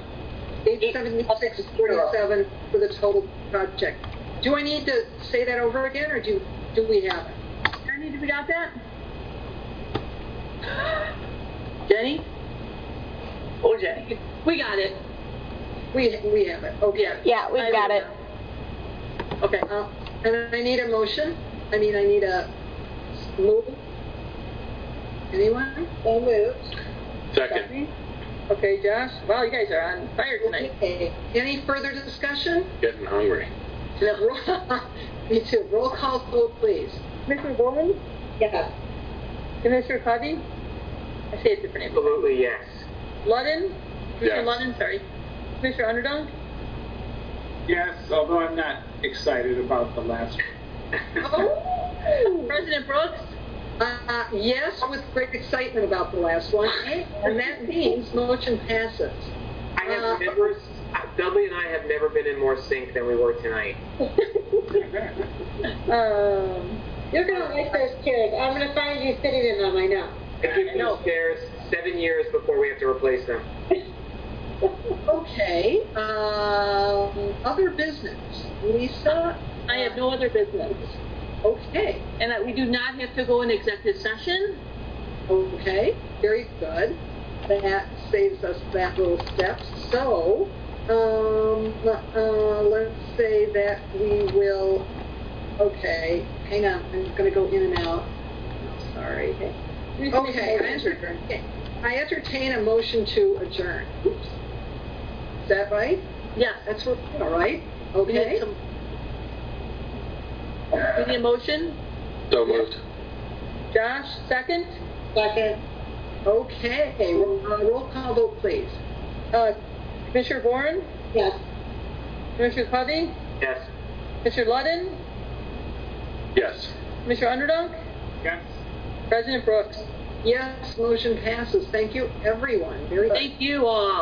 876.47 for the total project. Do I need to say that over again, or do we have it? Ernie, do we got that? Jenny? Oh, Jenny. We got it. We have it. Okay. Yeah, we've got it. Okay. And I need a motion. I need a move. Anyone? So moved. Second. Okay, Josh. Wow, you guys are on fire tonight. Okay. Any further discussion? Getting hungry. Me too. Roll call vote, please. Commissioner Bowman? Yes. Commissioner Cuddy? I say it different name. Absolutely, yes. Ludden? Commissioner Yes. Ludden, sorry. Commissioner Underdunk? Yes, although I'm not excited about the last one. Oh. President Brooks? Yes, with great excitement about the last one, and that means motion passes. I have never, Dudley and I have never been in more sync than we were tonight. You're going to like those chairs. I'm going to find you sitting in them, I know. I keep those chairs 7 years before we have to replace them. Okay. Other business. Lisa? I have no other business. Okay. And we do not have to go in executive session. Okay. Very good. That saves us that little step. So, let's say that we will. Okay. Hang on. I'm going to go in and out. Oh, sorry. Okay. I entertain a motion to adjourn. Oops. Is that right? Yes. That's what. All right. Okay. We need a motion. So moved. Josh, second. Second. Okay. Roll call vote, please. Commissioner Boren? Yes. Commissioner Cuddy? Yes. Commissioner Ludden? Yes. Commissioner Underdunk? Yes. President Brooks? Yes, motion passes. Thank you, everyone. Very good. Thank you all.